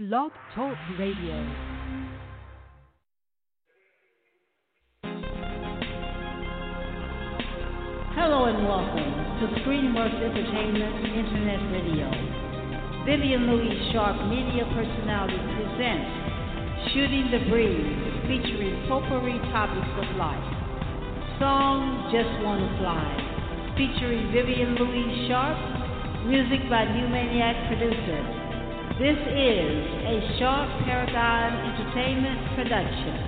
Blog Talk Radio. Hello and welcome to Screenworks Entertainment Internet Radio. Vivian Louise Sharp, media personality, presents Shooting the Breeze, featuring potpourri topics of life. Song Just Wanna Fly, featuring Vivian Louise Sharp, music by New Maniac Producer. This is a Sharp Paragon Entertainment production.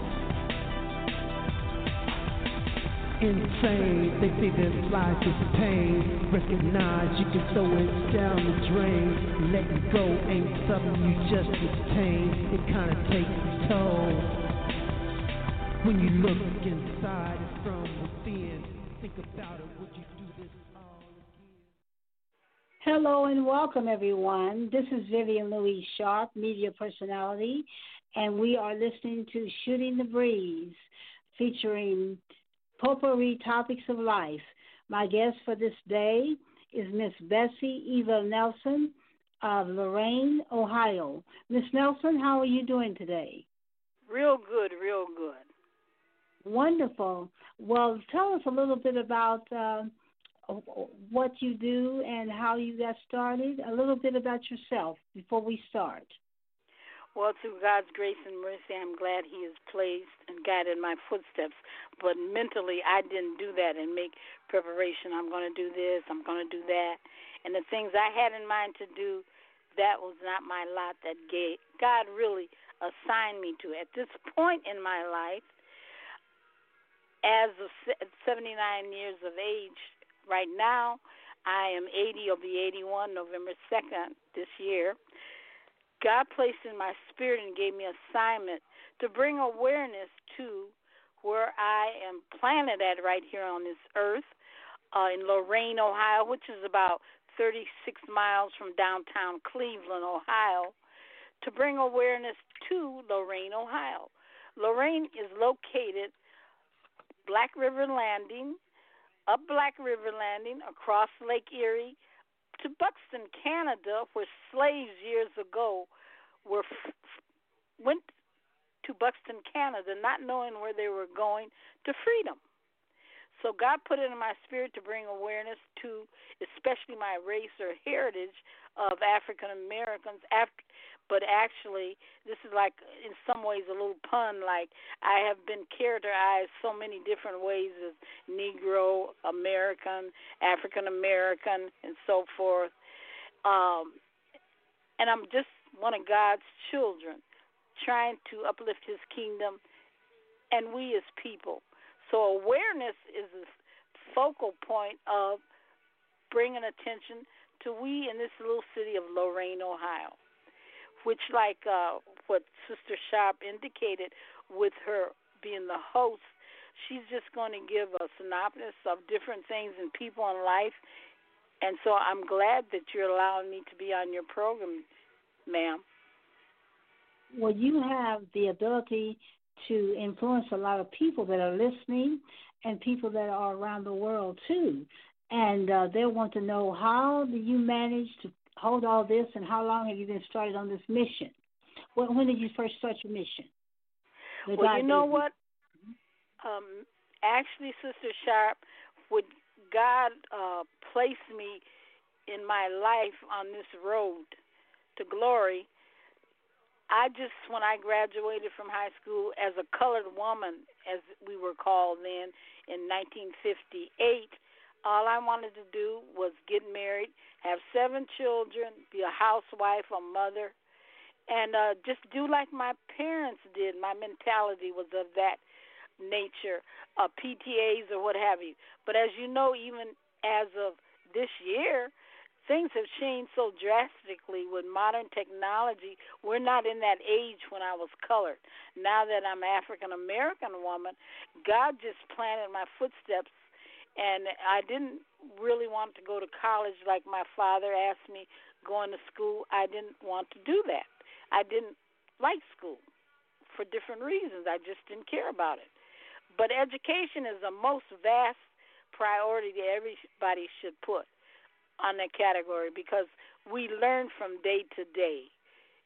Insane, they say that life is pain. Recognize you can throw it down the drain. Letting go ain't something you just attain. It kinda takes a toll. When you look inside and from within, think about it, would you do this all again? Hello and welcome, everyone. This is Vivian Louise Sharp, media personality, and we are listening to Shooting the Breeze, featuring potpourri topics of life. My guest for this day is Miss Bessie Eva Nelson of Lorain, Ohio. Miss Nelson, how are you doing today? Real good, real good. Wonderful. Well, tell us a little bit about what you do and how you got started, a little bit about yourself before we start. Well, through God's grace and mercy, I'm glad He has placed and guided my footsteps. But mentally, I didn't do that and make preparation. I'm going to do this, I'm going to do that. And the things I had in mind to do, that was not my lot that God really assigned me to. At this point in my life, as of 79 years of age, right now, I am 80, I'll be 81 November 2nd this year. God placed in my spirit and gave me an assignment to bring awareness to where I am planted at right here on this earth in Lorain, Ohio, which is about 36 miles from downtown Cleveland, Ohio, to bring awareness to Lorain, Ohio. Lorain is located Black River Landing, up Black River Landing, across Lake Erie, to Buxton, Canada, where slaves years ago went to Buxton, Canada, not knowing where they were going, to freedom. So God put it in my spirit to bring awareness to especially my race or heritage of African Americans. But actually, this is like, in some ways, a little pun, like I have been characterized so many different ways as Negro, American, African American, and so forth. And I'm just one of God's children trying to uplift His kingdom and we as people. So awareness is the focal point of bringing attention to we in this little city of Lorain, Ohio, which, like what Sister Sharp indicated with her being the host, she's just going to give a synopsis of different things and people in life. And so I'm glad that you're allowing me to be on your program, ma'am. Well, you have the ability to influence a lot of people that are listening and people that are around the world, too. And they want to know, how do you manage to hold all this, and how long have you been started on this mission? When did you first start your mission? Well, you know what? Actually, Sister Sharp, would God place me in my life on this road to glory, when I graduated from high school as a colored woman, as we were called then, in 1958, all I wanted to do was get married, have 7 children, be a housewife, a mother, and just do like my parents did. My mentality was of that nature, PTAs or what have you. But as you know, even as of this year, things have changed so drastically with modern technology. We're not in that age when I was colored. Now that I'm an African-American woman, God just planted my footsteps, and I didn't really want to go to college like my father asked me going to school. I didn't want to do that. I didn't like school for different reasons. I just didn't care about it. But education is the most vast priority that everybody should put on that category, because we learn from day to day.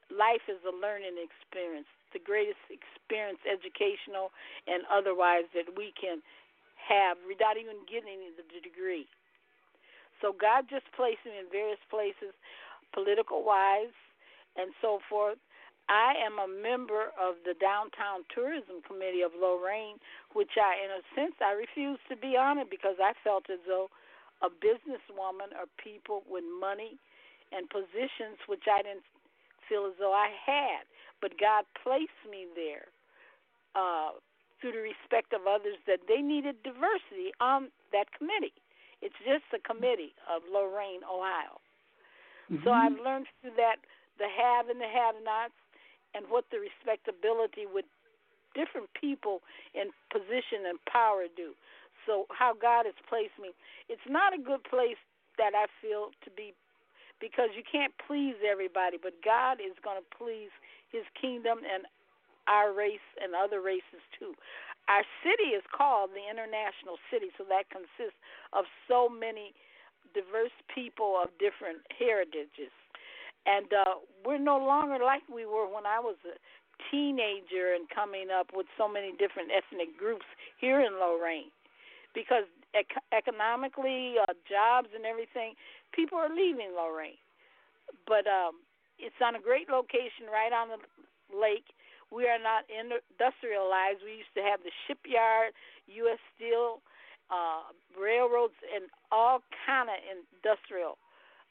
life is a learning experience, the greatest experience, educational and otherwise, that we can have without even getting the degree. So God just placed me in various places, political-wise and so forth. I am a member of the Downtown Tourism Committee of Lorraine, which in a sense, I refused to be on it because I felt as though a businesswoman or people with money and positions, which I didn't feel as though I had. But God placed me there through the respect of others that they needed diversity on that committee. It's just a committee of Lorraine, Ohio. Mm-hmm. So I've learned through that the have and the have-nots, and what the respectability with different people in position and power do. So how God has placed me. It's not a good place that I feel to be, because you can't please everybody, but God is going to please his kingdom and our race and other races too. Our city is called the International City, so that consists of so many diverse people of different heritages. And we're no longer like we were when I was a teenager and coming up with so many different ethnic groups here in Lorraine. Because economically, jobs and everything, people are leaving Lorraine. But it's on a great location right on the lake. We are not industrialized. We used to have the shipyard, U.S. Steel, railroads, and all kind of industrial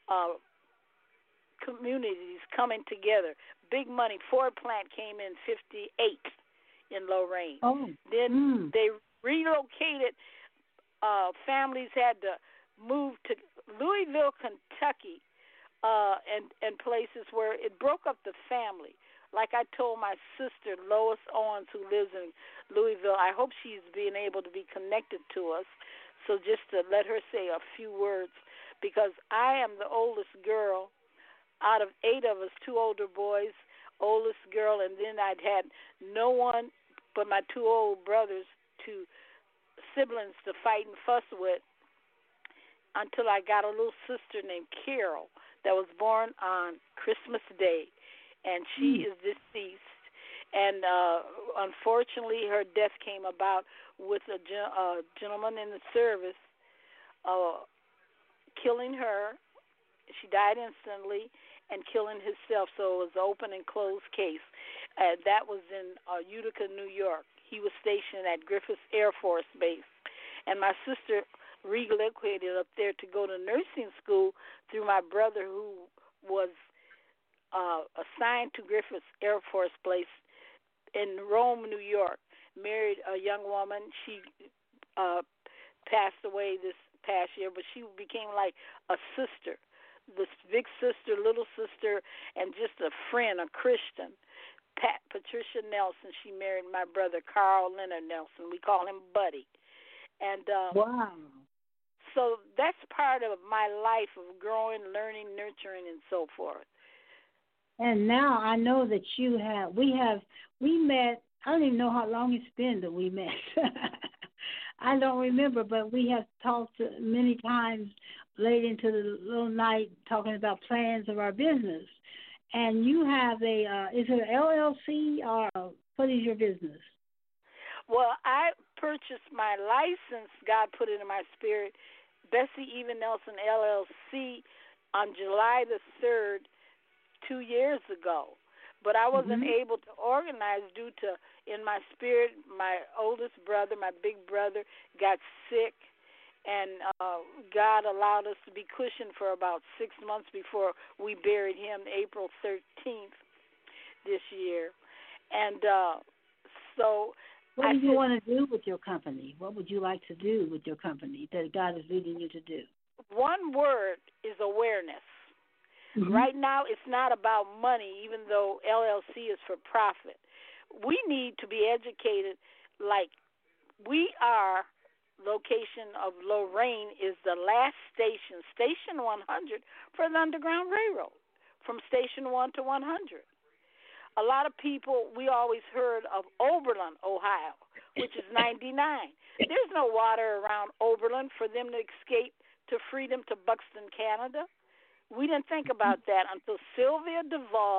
communities coming together. Big money. Ford plant came in 58 in Lorraine. Oh. Then they relocated. Families had to move to Louisville, Kentucky, and places where it broke up the family. Like I told my sister, Lois Owens, who lives in Louisville, I hope she's being able to be connected to us. So just to let her say a few words, because I am the oldest girl out of 8 of us, 2 older boys, oldest girl, and then I'd had no one but my 2 old brothers, siblings to fight and fuss with, until I got a little sister named Carol that was born on Christmas Day, and she is deceased. And unfortunately, her death came about with a gentleman in the service killing her. She died instantly and killing himself, so it was an open and closed case. That was in Utica, New York. He was stationed at Griffith Air Force Base. And my sister relocated up there to go to nursing school through my brother, who was assigned to Griffith Air Force Base in Rome, New York. Married a young woman. She passed away this past year, but she became like a sister. This big sister, little sister, and just a friend, a Christian. Patricia Nelson, she married my brother, Carl Leonard Nelson. We call him Buddy. And wow. So that's part of my life of growing, learning, nurturing, and so forth. And now I know that we met, I don't even know how long it's been that we met. I don't remember, but we have talked many times late into the little night talking about plans of our business. And you have is it an LLC or what is your business? Well, I purchased my license, God put it in my spirit, Bessie Even Nelson LLC, on July the 3rd, 2 years ago. But I wasn't able to organize due to, in my spirit, my oldest brother, my big brother, got sick. And God allowed us to be cushioned for about 6 months before we buried him, April 13th this year. And so what do you want to do with your company? What would you like to do with your company that God is leading you to do? One word is awareness. Right now, it's not about money, even though LLC is for profit. We need to be educated like we are. Location of Lorraine is the last station, Station 100, for the Underground Railroad, from Station 1 to 100. A lot of people, we always heard of Oberlin, Ohio, which is 99. There's no water around Oberlin for them to escape to freedom to Buxton, Canada. We didn't think about that until Sylvia Duvall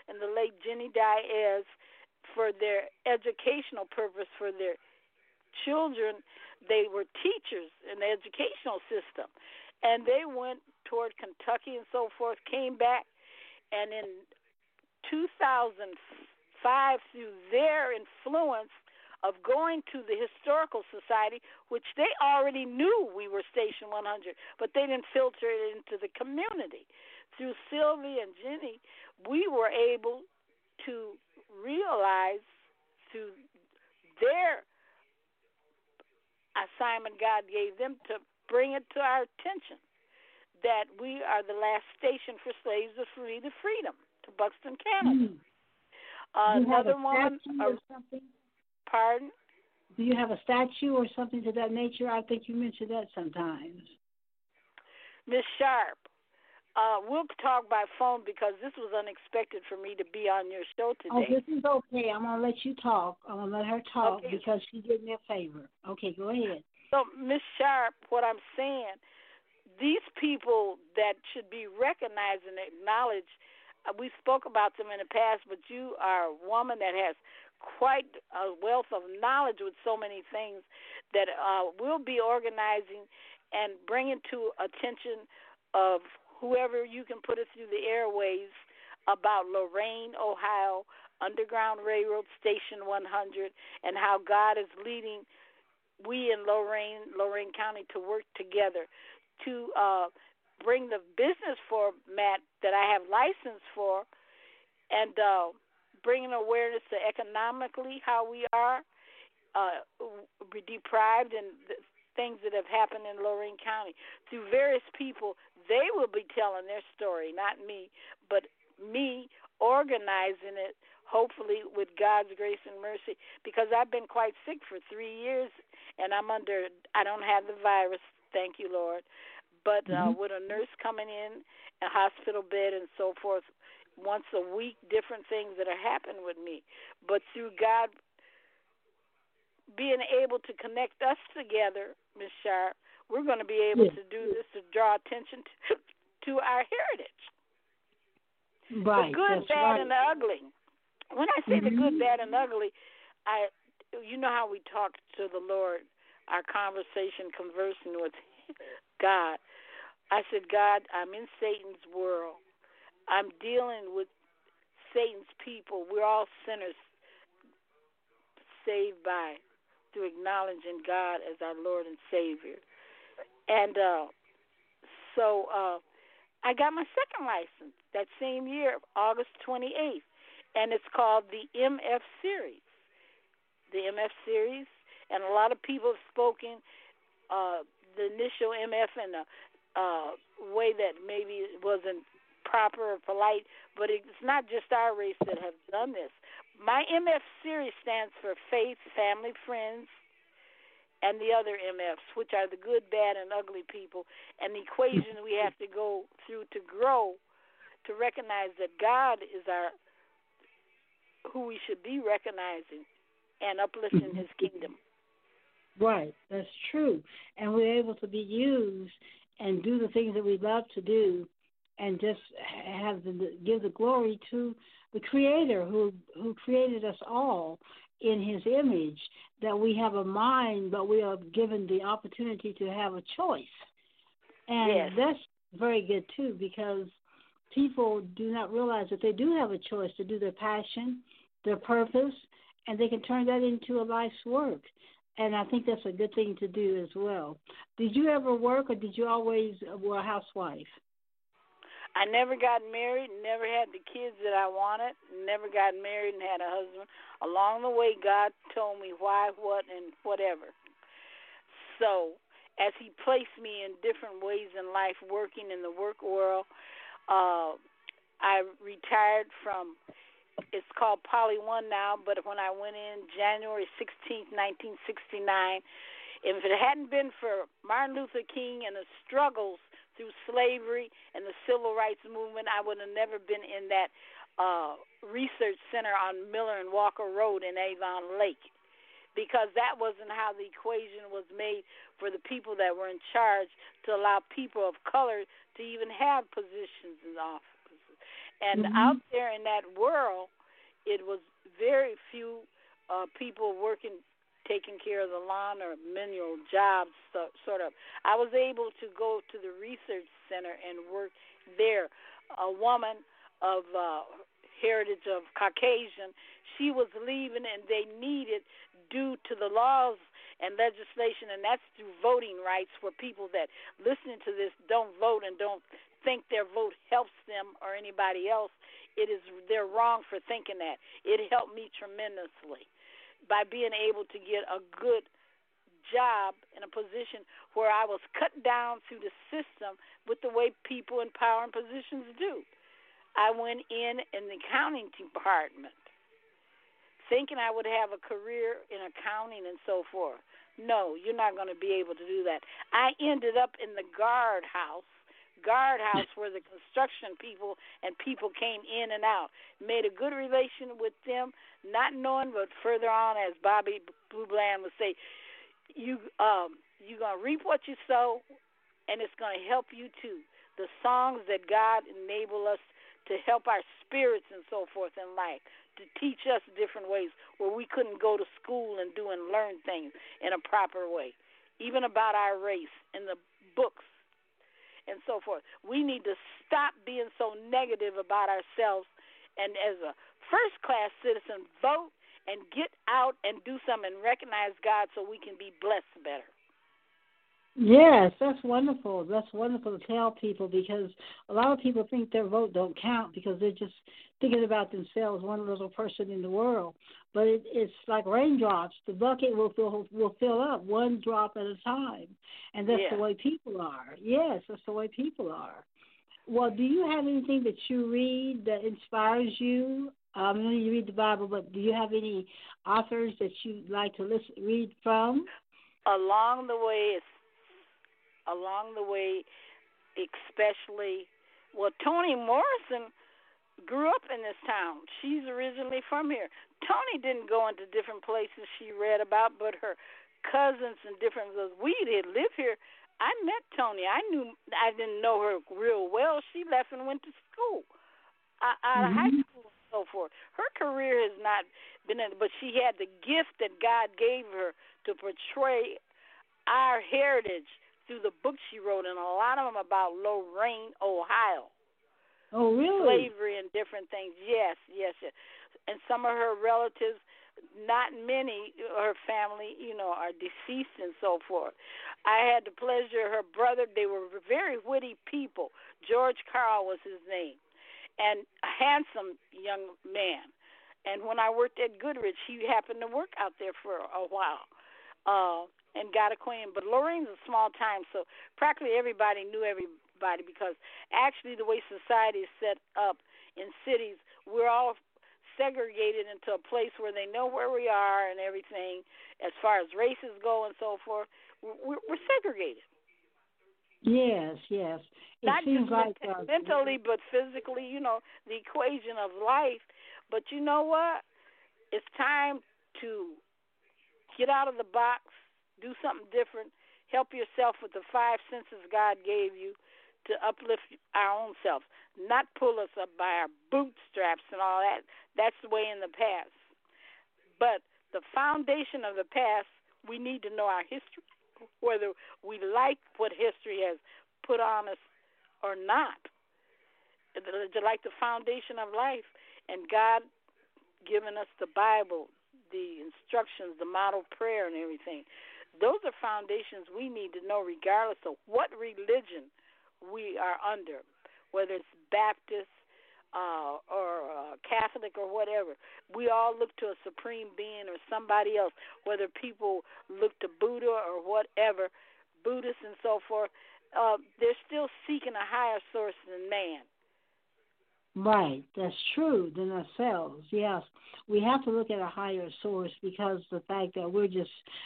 and the late Jenny Diaz for their educational purpose for their children. They were teachers in the educational system, and they went toward Kentucky and so forth, came back, and in 2005, through their influence of going to the Historical Society, which they already knew we were Station 100, but they didn't filter it into the community. Through Sylvie and Jenny, we were able to realize through their assignment God gave them to bring it to our attention that we are the last station for slaves to flee to freedom, to Buxton, Canada. Another woman. Pardon? Do you have a statue or something to that nature? I think you mentioned that sometimes. Miss Sharp, we'll talk by phone because this was unexpected for me to be on your show today. Oh, this is okay. I'm going to let you talk. I'm going to let her talk because she did me a favor. Okay, go ahead. So, Miss Sharp, what I'm saying, these people that should be recognized and acknowledged, we spoke about them in the past, but you are a woman that has quite a wealth of knowledge with so many things that we'll be organizing and bringing to attention of whoever you can put it through the airways about Lorain, Ohio, Underground Railroad Station 100, and how God is leading we in Lorain County to work together to bring the business format that I have license for and bringing awareness to economically how we are deprived and the things that have happened in Lorain County. Through various people, they will be telling their story, not me, but me organizing it, hopefully with God's grace and mercy, because I've been quite sick for 3 years, and I don't have the virus, thank you, Lord, but with a nurse coming in, a hospital bed and so forth, once a week, different things that are happening with me. But through God being able to connect us together, Ms. Sharp, we're going to be able to do this to draw attention to our heritage. Right. The good, bad, and the ugly. When I say the good, bad, and ugly, you know how we talk to the Lord, our conversation, conversing with God. I said, God, I'm in Satan's world. I'm dealing with Satan's people. We're all sinners saved by through acknowledging God as our Lord and Savior. And so I got my second license that same year, August 28th, and it's called the MF Series. The MF Series, and a lot of people have spoken the initial MF in a way that maybe it wasn't proper or polite, but it's not just our race that have done this. My MF Series stands for Faith, Family, Friends, and the other MFs, which are the good, bad, and ugly people, and the equation we have to go through to grow, to recognize that God is who we should be recognizing and uplifting His kingdom. Right, that's true. And we're able to be used and do the things that we love to do, and just give the glory to the Creator who created us all in His image. That we have a mind, but we are given the opportunity to have a choice, and that's very good too, because people do not realize that they do have a choice to do their passion, their purpose, and they can turn that into a life's work. And I think that's a good thing to do as well. Did you ever work, or did you always were a housewife? I never got married, never had the kids that I wanted, never got married and had a husband. Along the way, God told me why, what, and whatever. So as He placed me in different ways in life, working in the work world, I retired from, it's called Poly One now, but when I went in January 16th, 1969, if it hadn't been for Martin Luther King and the struggles through slavery and the civil rights movement, I would have never been in that research center on Miller and Walker Road in Avon Lake, because that wasn't how the equation was made for the people that were in charge to allow people of color to even have positions in office. And out there in that world, it was very few people working, taking care of the lawn or menial jobs, sort of. I was able to go to the research center and work there. A woman of heritage of Caucasian, she was leaving, and they needed, due to the laws and legislation, and that's through voting rights, for people that listening to this don't vote and don't think their vote helps them or anybody else. They're wrong for thinking that. It helped me tremendously by being able to get a good job in a position where I was cut down through the system with the way people in power and positions do. I went in the accounting department thinking I would have a career in accounting and so forth. No, you're not going to be able to do that. I ended up in the guardhouse where the construction people and people came in and out. Made a good relation with them, not knowing, but further on, as Bobby Blue Bland would say, you're going to reap what you sow, and it's going to help you too. The songs that God enable us to help our spirits and so forth in life, to teach us different ways where we couldn't go to school and do and learn things in a proper way, even about our race in the books and so forth. We need to stop being so negative about ourselves, and as a first-class citizen, vote and get out and do something and recognize God so we can be blessed better. Yes, that's wonderful. That's wonderful to tell people, because a lot of people think their vote don't count because they're just thinking about themselves, one little person in the world. But it's like raindrops. The bucket will fill up one drop at a time, and that's the way people are. Yes, that's the way people are. Well, do you have anything that you read that inspires you? I know you read the Bible, but do you have any authors that you like to read from? Along the way, especially, Toni Morrison grew up in this town. She's originally from here. Toni didn't go into different places she read about, but her cousins and different, we did live here. I met Toni. I didn't know her real well. She left and went to school, out of high school and so forth. Her career has not been but she had the gift that God gave her to portray our heritage through the books she wrote, and a lot of them about Lorain, Ohio. Oh, really? Slavery and different things. Yes. And some of her relatives, not many, her family, are deceased and so forth. I had the pleasure, her brother, they were very witty people. George Carl was his name, and a handsome young man. And when I worked at Goodrich, he happened to work out there for a while. And got acquainted. But Lorain's a small town, so practically everybody knew everybody, because actually the way society is set up in cities, we're all segregated into a place where they know where we are and everything as far as races go and so forth. We're segregated. Yes. Not just mentally, but physically, the equation of life. But you know what? It's time to get out of the box, do something different, help yourself with the 5 senses God gave you to uplift our own selves, not pull us up by our bootstraps and all that. That's the way in the past. But the foundation of the past, we need to know our history, whether we like what history has put on us or not. Like the foundation of life, and God given us the Bible, the instructions, the model prayer and everything. Those are foundations we need to know regardless of what religion we are under, whether it's Baptist or Catholic or whatever. We all look to a supreme being or somebody else, whether people look to Buddha or whatever, Buddhists and so forth. They're still seeking a higher source than man. Right, that's true, than ourselves. Yes, we have to look at a higher source, because the fact that we're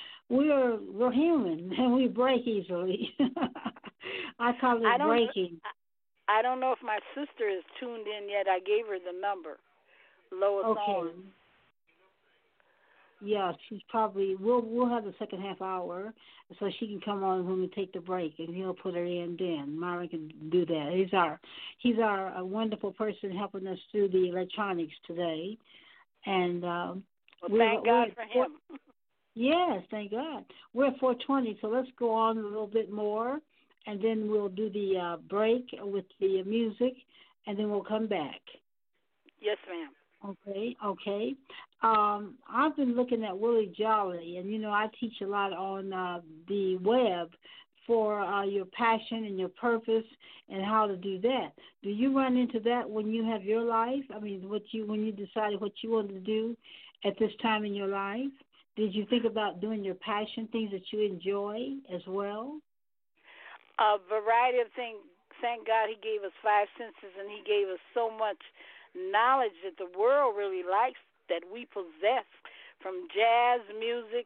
human and we break easily. I call it breaking. I don't know if my sister is tuned in yet. I gave her the number, Lois Owens. Yeah, she's probably. We'll have the second half hour, so she can come on when we take the break, and he'll put her in. Then Myron can do that. He's our wonderful person helping us through the electronics today, and thank God for him. Yes, thank God. We're at 4:20, so let's go on a little bit more, and then we'll do the break with the music, and then we'll come back. Yes, ma'am. Okay. I've been looking at Willie Jolly, and I teach a lot on the web for your passion and your purpose and how to do that. Do you run into that when you have your life? I mean, when you decided what you wanted to do at this time in your life? Did you think about doing your passion, things that you enjoy as well? A variety of things. Thank God he gave us 5 senses, and he gave us so much knowledge that the world really likes that we possess, from jazz music,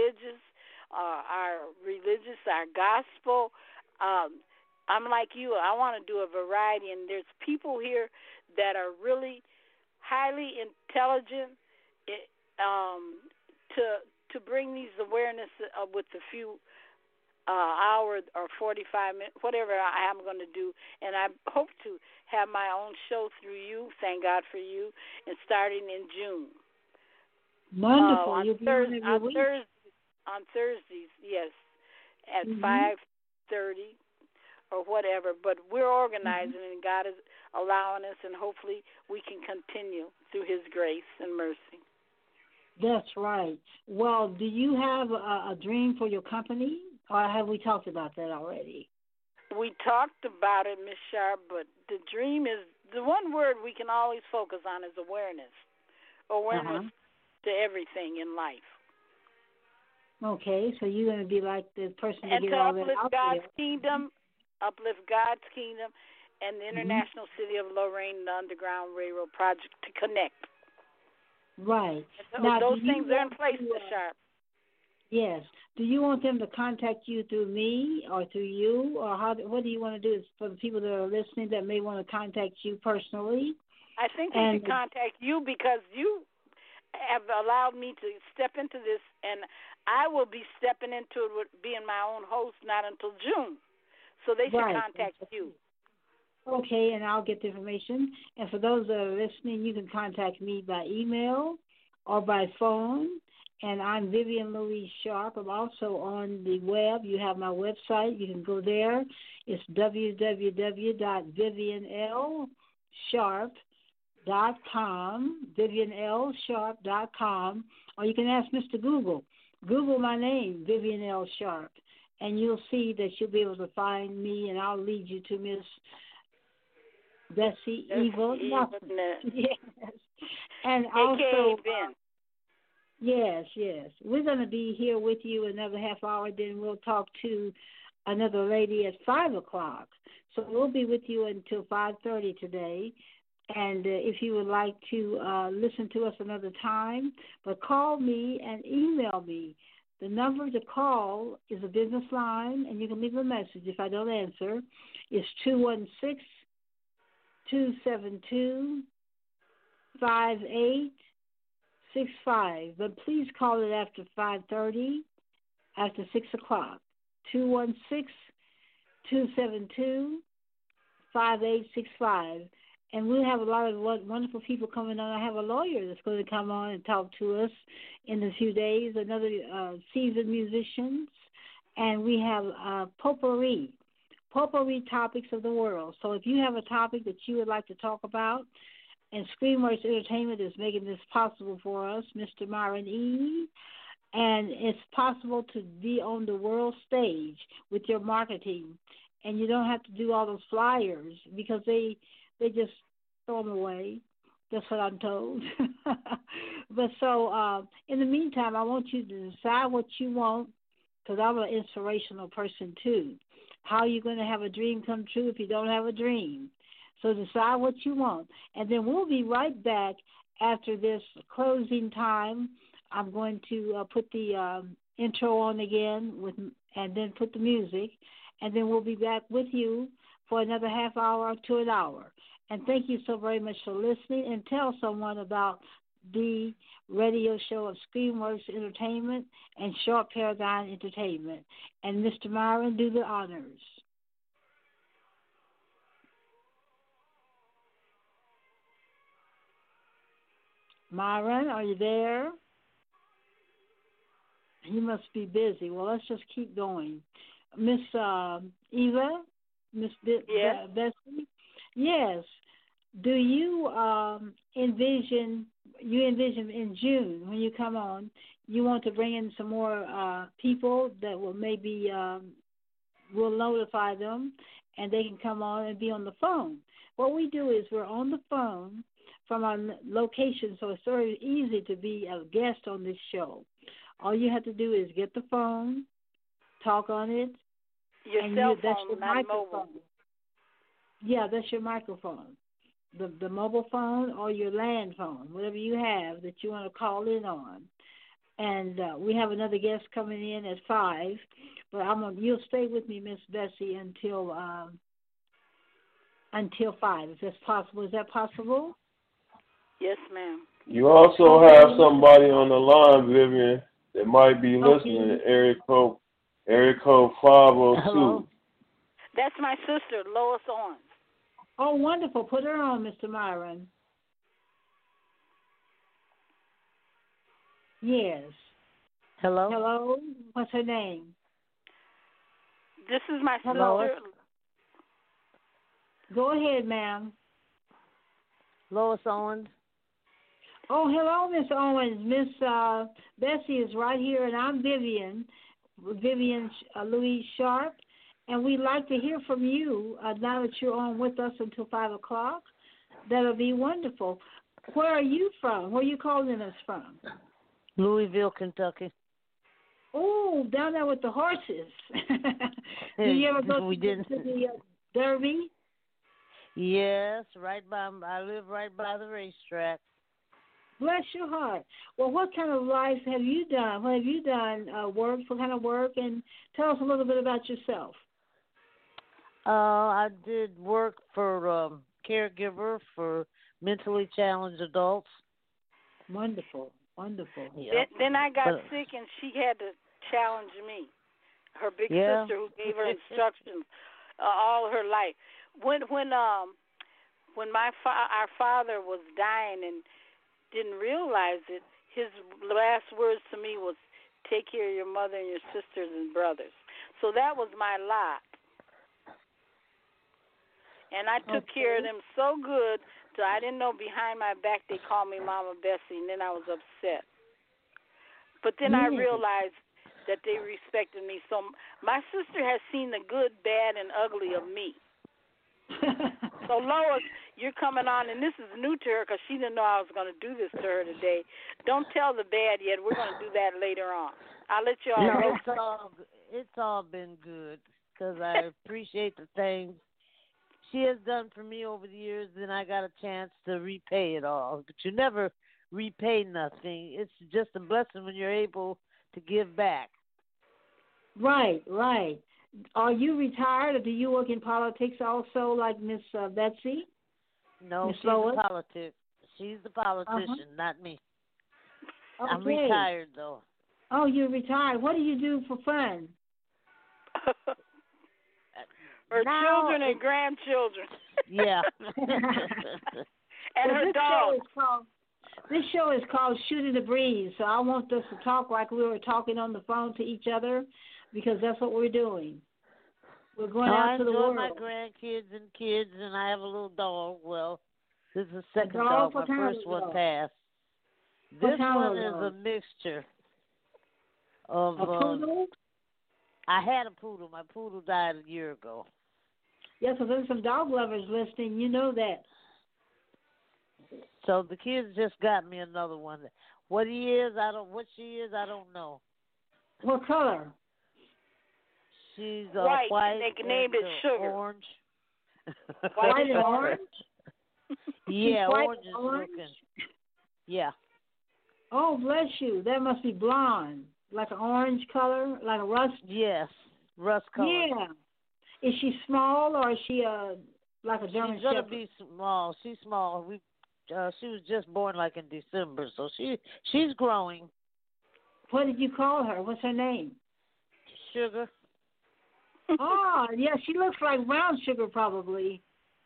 our gospel. I'm like you. I want to do a variety, and there's people here that are really highly intelligent to bring these awareness with a few hour or 45 minutes, whatever I'm going to do. And I hope to have my own show through you, thank God for you, and starting in June. Wonderful. On Thursdays, yes, at 5:30 or whatever. But we're organizing, and God is allowing us, and hopefully we can continue through his grace and mercy. That's right. Well, do you have a dream for your company? Or have we talked about that already? We talked about it, Ms. Sharp, but the dream is, the one word we can always focus on is awareness. Awareness to everything in life. Okay, so you're going to be like the person and to get to all that uplift out God's there. kingdom, and the International City of Lorraine, the Underground Railroad Project to connect. Right. Now, those things are in place, Ms. Sharp. Yes. Do you want them to contact you through me or through you, or what do you want to do? For the people that are listening that may want to contact you personally? I think they should contact you because you have allowed me to step into this, and I will be stepping into it with being my own host not until June. So they should contact you. Okay, and I'll get the information. And for those that are listening, you can contact me by email or by phone. And I'm Vivian Louise Sharp. I'm also on the web. You have my website. You can go there. It's www.vivianlsharp.com, vivianlsharp.com. Or you can ask Mr. Google. Google my name, Vivian L. Sharp, and you'll see that you'll be able to find me, and I'll lead you to Miss Bessie Evil. Yes. And also, yes. We're going to be here with you another half hour. Then we'll talk to another lady at 5 o'clock. So we'll be with you until 5:30 today. And if you would like to listen to us another time, but call me and email me. The number to call is a business line, and you can leave a message if I don't answer. It's 216-272-5865. But please call it after 5:30, after 6 o'clock. 216-272-5865. And we'll have a lot of wonderful people coming on. I have a lawyer that's going to come on and talk to us in a few days, another seasoned musicians. And we have potpourri topics of the world. So if you have a topic that you would like to talk about, and Screenworks Entertainment is making this possible for us, Mr. Myron E., and it's possible to be on the world stage with your marketing. And you don't have to do all those flyers because they just throw them away. That's what I'm told. But so in the meantime, I want you to decide what you want, because I'm an inspirational person too. How are you going to have a dream come true if you don't have a dream? So decide what you want. And then we'll be right back after this closing time. I'm going to put the intro on again and then put the music. And then we'll be back with you for another half hour to an hour. And thank you so very much for listening, and tell someone about HD radio show of Screenworks Entertainment and Short Paradigm Entertainment. And Mr. Myron, do the honors. Myron, are you there? He must be busy. Well, let's just keep going. Miss Eva, Miss Bessie, yes. Do you envision in June when you come on, you want to bring in some more people that will maybe we'll notify them and they can come on and be on the phone. What we do is we're on the phone from our location, so it's very easy to be a guest on this show. All you have to do is get the phone, talk on it. Your and cell that's phone, your not microphone. mobile. Yeah, that's your microphone. The mobile phone or your land phone, whatever you have that you want to call in on. And we have another guest coming in at 5, but you'll stay with me, Miss Bessie, until 5, if that's possible. Is that possible? Yes, ma'am. You also have somebody on the line, Vivian, that might be listening. Area code 502. Hello? That's my sister, Lois Owens. Oh, wonderful. Put her on, Mr. Myron. Yes. Hello? Hello? What's her name? This is my Hello? sister. Go ahead, ma'am. Lois Owens. Oh, hello, Miss Owens. Miss Bessie is right here, and I'm Vivian Louise Sharp. And we'd like to hear from you now that you're on with us until 5 o'clock. That'll be wonderful. Where are you from? Where are you calling us from? Louisville, Kentucky. Oh, down there with the horses. Did you ever go to the Derby? Yes, I live right by the racetrack. Bless your heart. Well, what kind of life have you done? What have you done, work? What kind of work? And tell us a little bit about yourself. I did work for caregiver for mentally challenged adults. Wonderful, wonderful. Yep. Then I got sick, and she had to challenge me. Her big sister, who gave her instructions all her life. When our father was dying and didn't realize it, his last words to me was, "Take care of your mother and your sisters and brothers." So that was my lot. And I took care of them so good, so I didn't know behind my back they called me Mama Bessie, and then I was upset. But then I realized that they respected me. So my sister has seen the good, bad, and ugly of me. So Lois, you're coming on, and this is new to her because she didn't know I was going to do this to her today. Don't tell the bad yet. We're going to do that later on. I'll let you all know. It's all been good because I appreciate the things she has done for me over the years, and I got a chance to repay it all. But you never repay nothing. It's just a blessing when you're able to give back. Right. Are you retired, or do you work in politics also, like Miss Betsy? No, Ms. she's Lois? a politician. She's the politician, not me. Okay. I'm retired, though. Oh, you're retired. What do you do for fun? Her children and grandchildren. Yeah. And her dog. This show is called Shooting the Breeze, so I want us to talk like we were talking on the phone to each other, because that's what we're doing. We're going out to the world. I enjoy my grandkids and kids, and I have a little dog. Well, this is the second dog. My first one passed. This one is a mixture of... A poodle? I had a poodle. My poodle died a year ago. Yes, so there's some dog lovers listening. You know that. So the kids just got me another one. What she is, I don't know. What color? She's white. White. They named it Sugar. Orange. White and orange? Yeah, orange is orange? looking. Yeah. Oh, bless you. That must be blonde, like an orange color, like a rust. Yes, rust color. Yeah. Is she small, or is she like a German She's gonna Shepherd? be small. She's small. We She was just born like in December, so she's growing. What did you call her? What's her name? Sugar. Oh, yeah, she looks like brown sugar probably.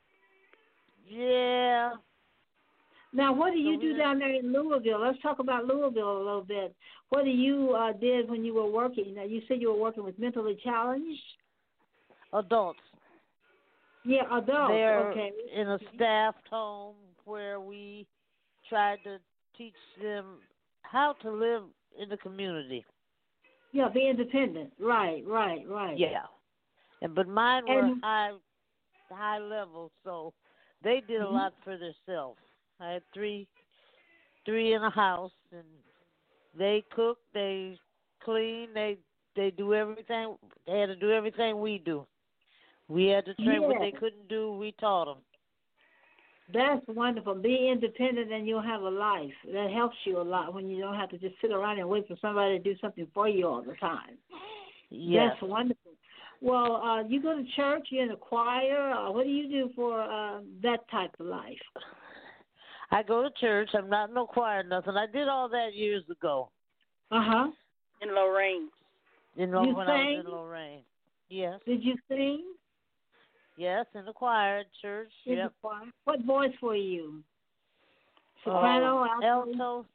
Yeah. Now, what do you do down there in Louisville? Let's talk about Louisville a little bit. What do you did when you were working? Now, you said you were working with mentally challenged Adults. Yeah, adults. They're Okay. in a staffed home where we tried to teach them how to live in the community. Yeah, be independent. Right. Yeah. But mine were high level, so they did a lot for themselves. I had three in a house, and they cook, they clean, they do everything. They had to do everything we do. We had to train what they couldn't do. We taught them. That's wonderful. Be independent, and you'll have a life. That helps you a lot when you don't have to just sit around and wait for somebody to do something for you all the time. Yes. That's wonderful. Well, you go to church, you're in a choir. What do you do for that type of life? I go to church. I'm not in no choir, nothing. I did all that years ago. Uh-huh. In Lorraine. When I was in Lorraine. Yes. Did you sing? Yes, in the choir at church. In the choir. What voice were you? Soprano, alto.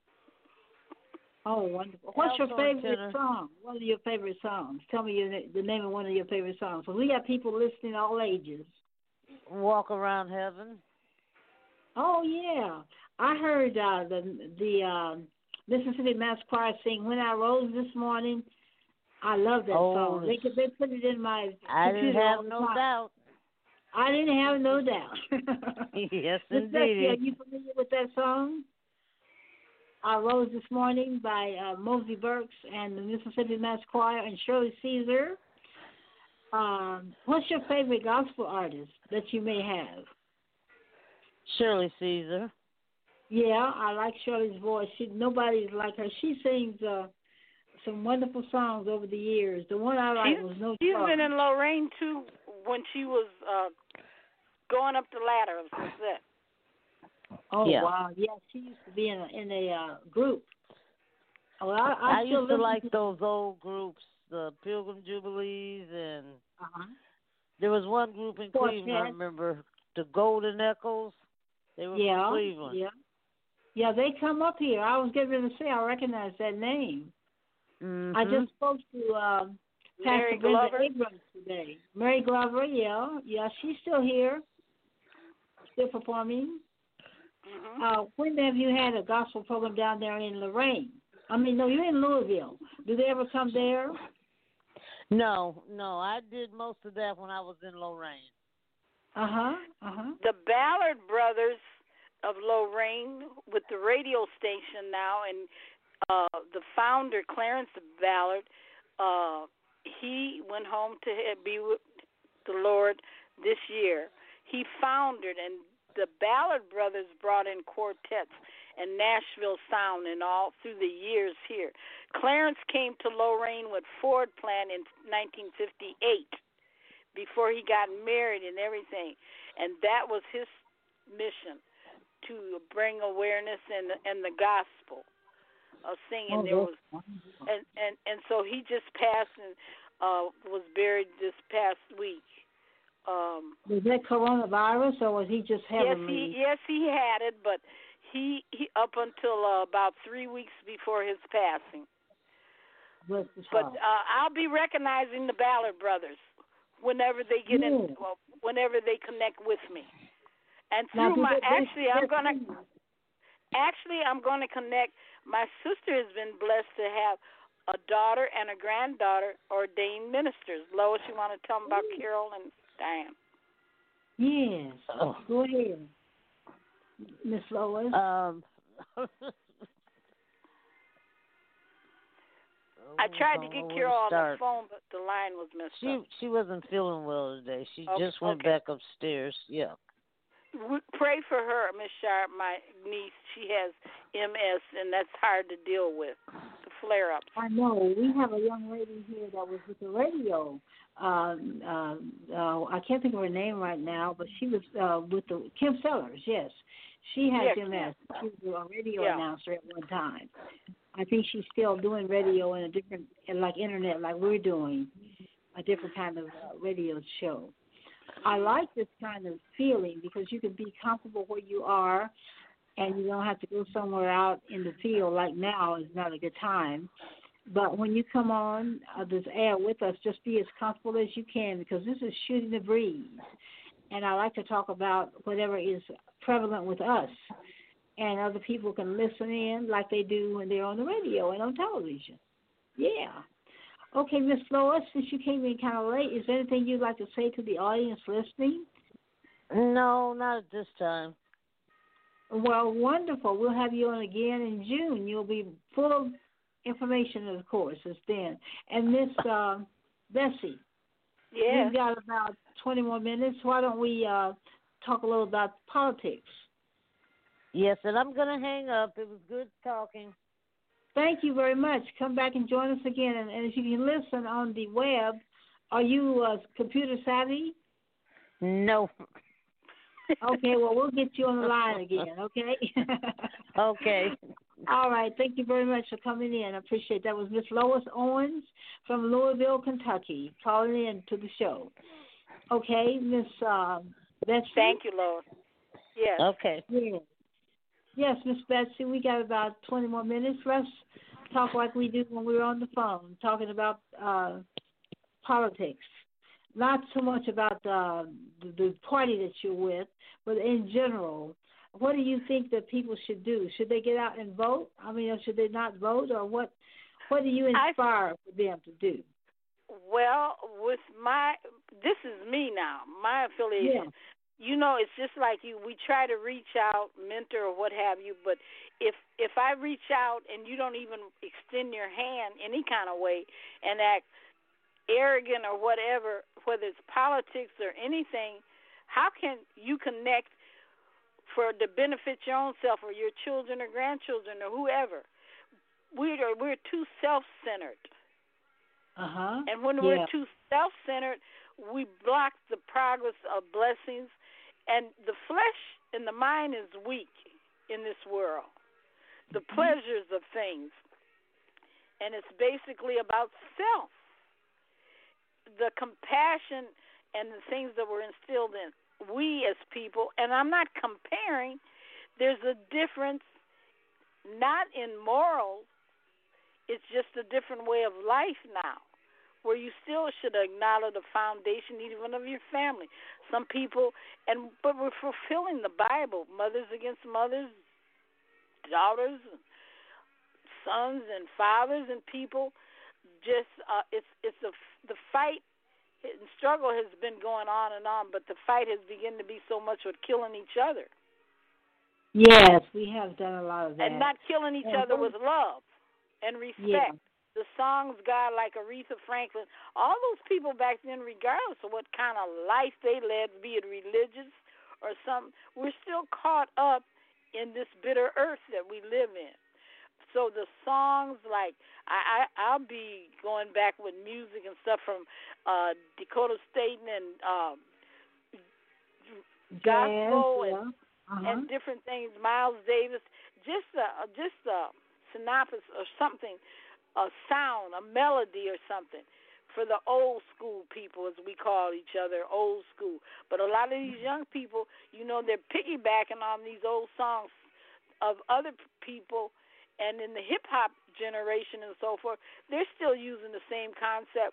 Oh, wonderful. What's your favorite tenor. song? What are your favorite songs? Tell me the name of one of your favorite songs. So we got people listening all ages. Walk Around Heaven. Oh, yeah. I heard the Mississippi Mass Choir sing When I Rose This Morning. I love that song. They put it in my I computer. didn't have no doubt. I didn't have no doubt. Yes, Miss Becky, are you familiar with that song? I Rose This Morning by Mosey Burks and the Mississippi Mass Choir and Shirley Caesar. What's your favorite gospel artist that you may have? Shirley Caesar. Yeah, I like Shirley's voice. Nobody's like her. She sings some wonderful songs over the years. The one I like was No She's Trouble. been in Lorraine, too, when she was going up the ladder. What's that? Oh, yeah. Wow. Yeah, she used to be in a group. Well, I still used to listen like those old groups, the Pilgrim Jubilees, and there was one group in Cleveland, I remember, the Golden Echoes. They were from Cleveland. Yeah, they come up here. I was getting ready to say I recognize that name. Mm-hmm. I just spoke to Pastor Brenda Abrams today. Mary Glover, yeah, she's still here, still performing. When have you had a gospel program down there in Lorraine? I mean, no, you're in Louisville. Do they ever come there? No, I did most of that when I was in Lorraine. The Ballard brothers of Lorraine with the radio station now, and the founder, Clarence Ballard, he went home to be with the Lord this year. He founded, and the Ballard brothers brought in quartets and Nashville sound and all through the years here. Clarence came to Lorraine with Ford Plan in 1958 before he got married and everything, and that was his mission, to bring awareness and the gospel of singing. There was and so he just passed and was buried this past week. Was that coronavirus, or was he just heavenly? Yes, he had it, but he up until about 3 weeks before his passing. But I'll be recognizing the Ballard brothers whenever they get in, whenever they connect with me. And through I'm gonna connect. My sister has been blessed to have a daughter and a granddaughter ordained ministers. Lois, you want to tell them about Carol and Diane? Yes. Go ahead, Miss Lois. I tried to get Carol on the phone, but the line was messed up. She wasn't feeling well today. She just went back upstairs. Yeah. Pray for her, Miss Sharp, my niece. She has MS, and that's hard to deal with, the flare-ups. I know. We have a young lady here that was with the radio. I can't think of her name right now, but she was with the Kim Sellers, yes. She had Yeah, MS. She was a radio Yeah. announcer at one time. I think she's still doing radio in a different, like internet, like we're doing, a different kind of radio show. I like this kind of feeling because you can be comfortable where you are, and you don't have to go somewhere out in the field. Like now is not a good time. But when you come on this air with us, just be as comfortable as you can because this is shooting the breeze. And I like to talk about whatever is prevalent with us. And other people can listen in like they do when they're on the radio and on television. Yeah. Okay, Miss Lois, since you came in kind of late, is there anything you'd like to say to the audience listening? No, not at this time. Well, wonderful. We'll have you on again in June. You'll be full of information, of course, as then. And Miss Bessie, Yeah. we've got about 20 more minutes. Why don't we talk a little about politics? Yes, and I'm going to hang up. It was good talking. Thank you very much. Come back and join us again. And if you can listen on the web, are you computer savvy? No. Okay, well, we'll get you on the line again, okay? Okay. All right. Thank you very much for coming in. I appreciate that. Was Miss Lois Owens from Louisville, Kentucky, calling in to the show. Okay, Miss Betsy. Thank you, Lois. Yes. Okay. Yeah. Yes, Miss Betsy, we got about 20 more minutes. Let's talk like we do when we're on the phone, talking about politics. Not so much about the party that you're with, but in general, what do you think that people should do? Should they get out and vote? I mean, or should they not vote? Or what do you inspire for them to do? Well, with this is me now, my affiliation. Yeah. You know, it's just like you. We try to reach out, mentor, or what have you. But if I reach out and you don't even extend your hand any kind of way and act arrogant or whatever, whether it's politics or anything, how can you connect to benefit your own self or your children or grandchildren or whoever? We're too self-centered. And when we're too self-centered, we block the progress of blessings. And the flesh and the mind is weak in this world. The pleasures of things. And it's basically about self. The compassion and the things that were instilled in we as people, and I'm not comparing, there's a difference not in morals, it's just a different way of life now, where you still should acknowledge the foundation even of your family. Some people, but we're fulfilling the Bible, mothers against mothers, daughters, sons and fathers and people. Just the fight and struggle has been going on, but the fight has begun to be so much with killing each other. Yes, we have done a lot of that. And not killing each other with love and respect. Yeah. The songs, God, like Aretha Franklin, all those people back then, regardless of what kind of life they led, be it religious or something, we're still caught up in this bitter earth that we live in. So the songs, like, I'll be going back with music and stuff from Dakota Staten and gospel and different things, Miles Davis, just a synopsis or something, a sound, a melody or something for the old school people, as we call each other, old school. But a lot of these young people, they're piggybacking on these old songs of other people, and in the hip-hop generation and so forth, they're still using the same concept.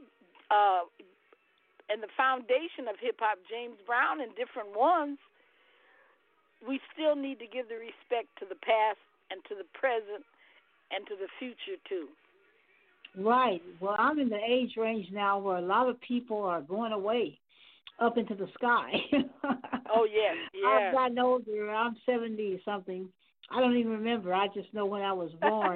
And the foundation of hip-hop, James Brown and different ones, we still need to give the respect to the past and to the present and to the future, too. Right. Well, I'm in the age range now where a lot of people are going away up into the sky. Oh, yes, yeah. I've gotten older. I'm 70-something. I don't even remember. I just know when I was born.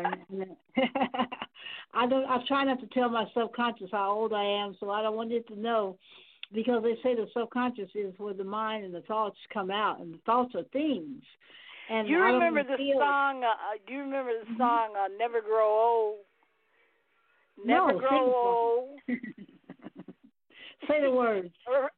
I try not to tell my subconscious how old I am, so I don't want it to know, because they say the subconscious is where the mind and the thoughts come out, and the thoughts are things. And you remember the song? Do you remember the song "Never Grow Old"? Never grow old. Say the words.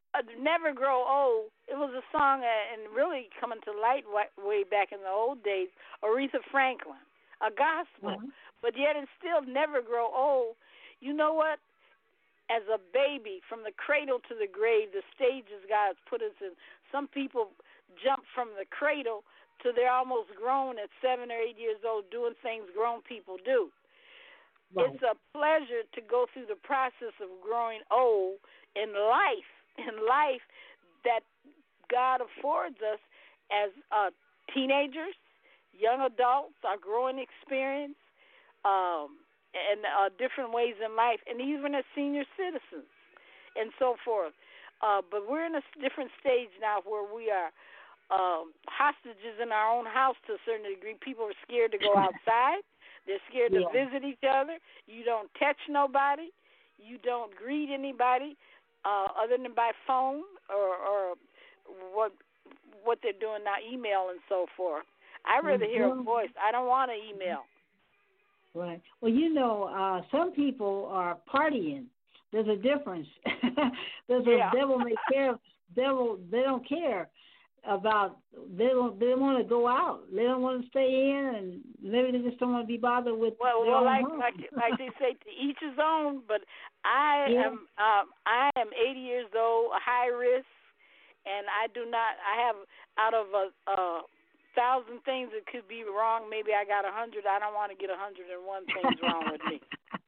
Never Grow Old. It was a song, and really coming to light way back in the old days, Aretha Franklin, a gospel. But yet and still never grow old. You know what? As a baby, from the cradle to the grave, the stages God's put us in. Some people jump from the cradle to they're almost grown at 7 or 8 years old doing things grown people do. Right. It's a pleasure to go through the process of growing old in life that God affords us as teenagers, young adults, our growing experience, and different ways in life, and even as senior citizens and so forth. But we're in a different stage now where we are hostages in our own house to a certain degree. People are scared to go outside. They're scared to visit each other. You don't touch nobody. You don't greet anybody other than by phone or what they're doing now, email and so forth. I'd rather hear a voice. I don't want an email. Right. Well, you know, some people are partying. There's a difference. There's a devil may care. Devil, they don't care about. They want to go out. They don't want to stay in, and maybe they just don't want to be bothered with. Well, like they say, to each his own. But I am 80 years old, high risk, and I do not. I have out of a 1,000 things that could be wrong. Maybe I got 100. I don't want to get 101 things wrong with me.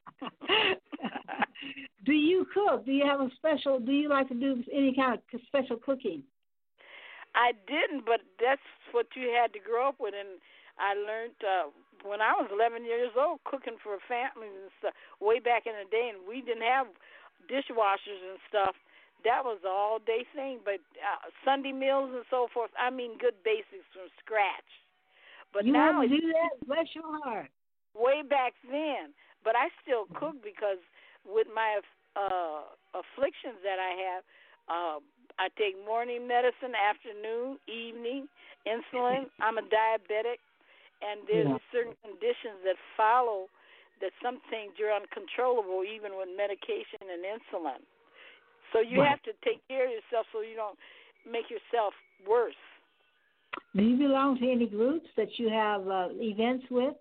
Do you cook? Do you have a special? Do you like to do any kind of special cooking? I didn't, but that's what you had to grow up with, and I learned when I was 11 years old cooking for families and stuff way back in the day, and we didn't have dishwashers and stuff. That was an all-day thing, but Sunday meals and so forth, I mean good basics from scratch. But you now have to do that? Bless your heart. Way back then. But I still cook because with my afflictions that I have, I take morning medicine, afternoon, evening, insulin. I'm a diabetic, and there's certain conditions that follow that some things you're uncontrollable even with medication and insulin. So you have to take care of yourself so you don't make yourself worse. Do you belong to any groups that you have events with?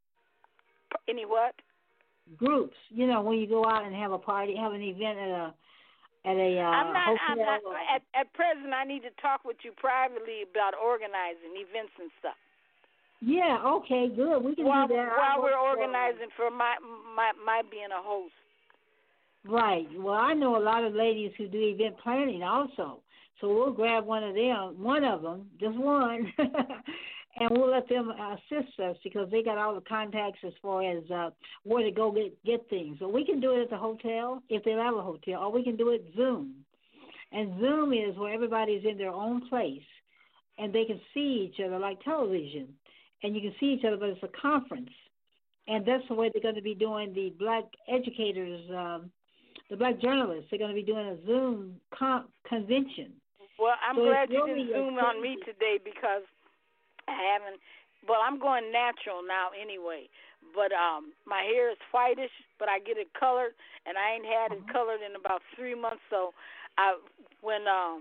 Any what? Groups. You know, when you go out and have a party, have an event at a I'm not, hotel. at present, I need to talk with you privately about organizing events and stuff. Yeah, okay, good. We can do that. While we're organizing for my being a host. Right. Well, I know a lot of ladies who do event planning also. So we'll grab one of them, just one, and we'll let them assist us because they got all the contacts as far as where to go get things. So we can do it at the hotel if they have a hotel, or we can do it Zoom. And Zoom is where everybody's in their own place, and they can see each other like television. And you can see each other, but it's a conference. And that's the way they're going to be doing the black educators, the black journalists. They're going to be doing a Zoom convention. Well, I'm glad you didn't Zoom on me today because I haven't. Well, I'm going natural now anyway. But my hair is whitish, but I get it colored, and I ain't had it colored in about 3 months. So when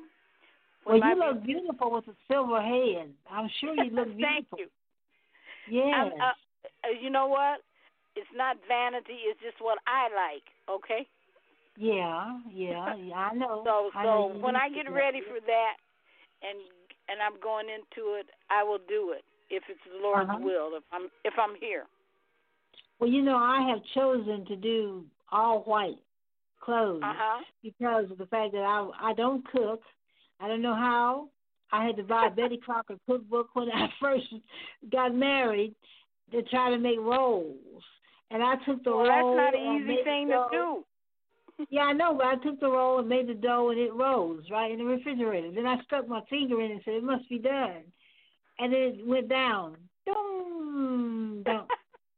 you look beautiful with a silver head. I'm sure you look beautiful. Thank you. Yes. You know what? It's not vanity. It's just what I like. Okay. Yeah, I know. So when I get ready for that, and I'm going into it, I will do it if it's the Lord's will. If I'm here. Well, you know, I have chosen to do all white clothes because of the fact that I don't cook. I don't know how. I had to buy a Betty Crocker cookbook when I first got married to try to make rolls, and I took the roll. That's not an easy thing to do. Yeah, I know, but I took the roll and made the dough, and it rose right in the refrigerator. Then I stuck my finger in and said, it must be done. And then it went down. Doom, down.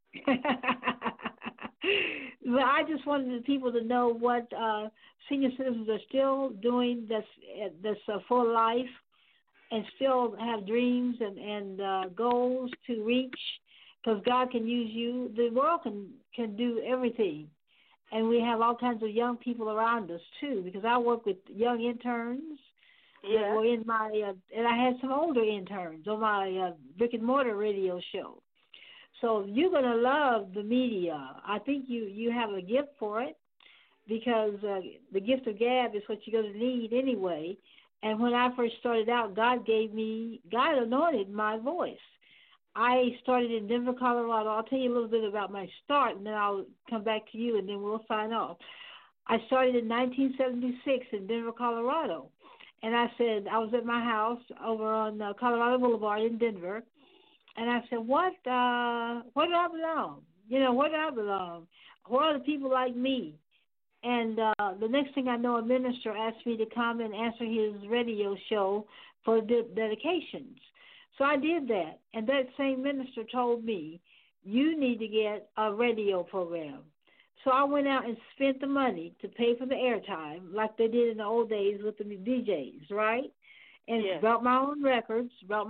But I just wanted the people to know what senior citizens are still doing that's full life and still have dreams and goals to reach because God can use you. The world can do everything. And we have all kinds of young people around us, too, because I work with young interns that were in my, and I had some older interns on my brick and mortar radio show. So you're going to love the media. I think you have a gift for it because the gift of gab is what you're going to need anyway. And when I first started out, God anointed my voice. I started in Denver, Colorado. I'll tell you a little bit about my start, and then I'll come back to you, and then we'll sign off. I started in 1976 in Denver, Colorado. And I said, I was at my house over on Colorado Boulevard in Denver, and I said, where do I belong? Where do I belong? Where are the people like me? And the next thing I know, a minister asked me to come and answer his radio show for dedications. So I did that, and that same minister told me, you need to get a radio program. So I went out and spent the money to pay for the airtime, like they did in the old days with the DJs, right? And brought my own records, back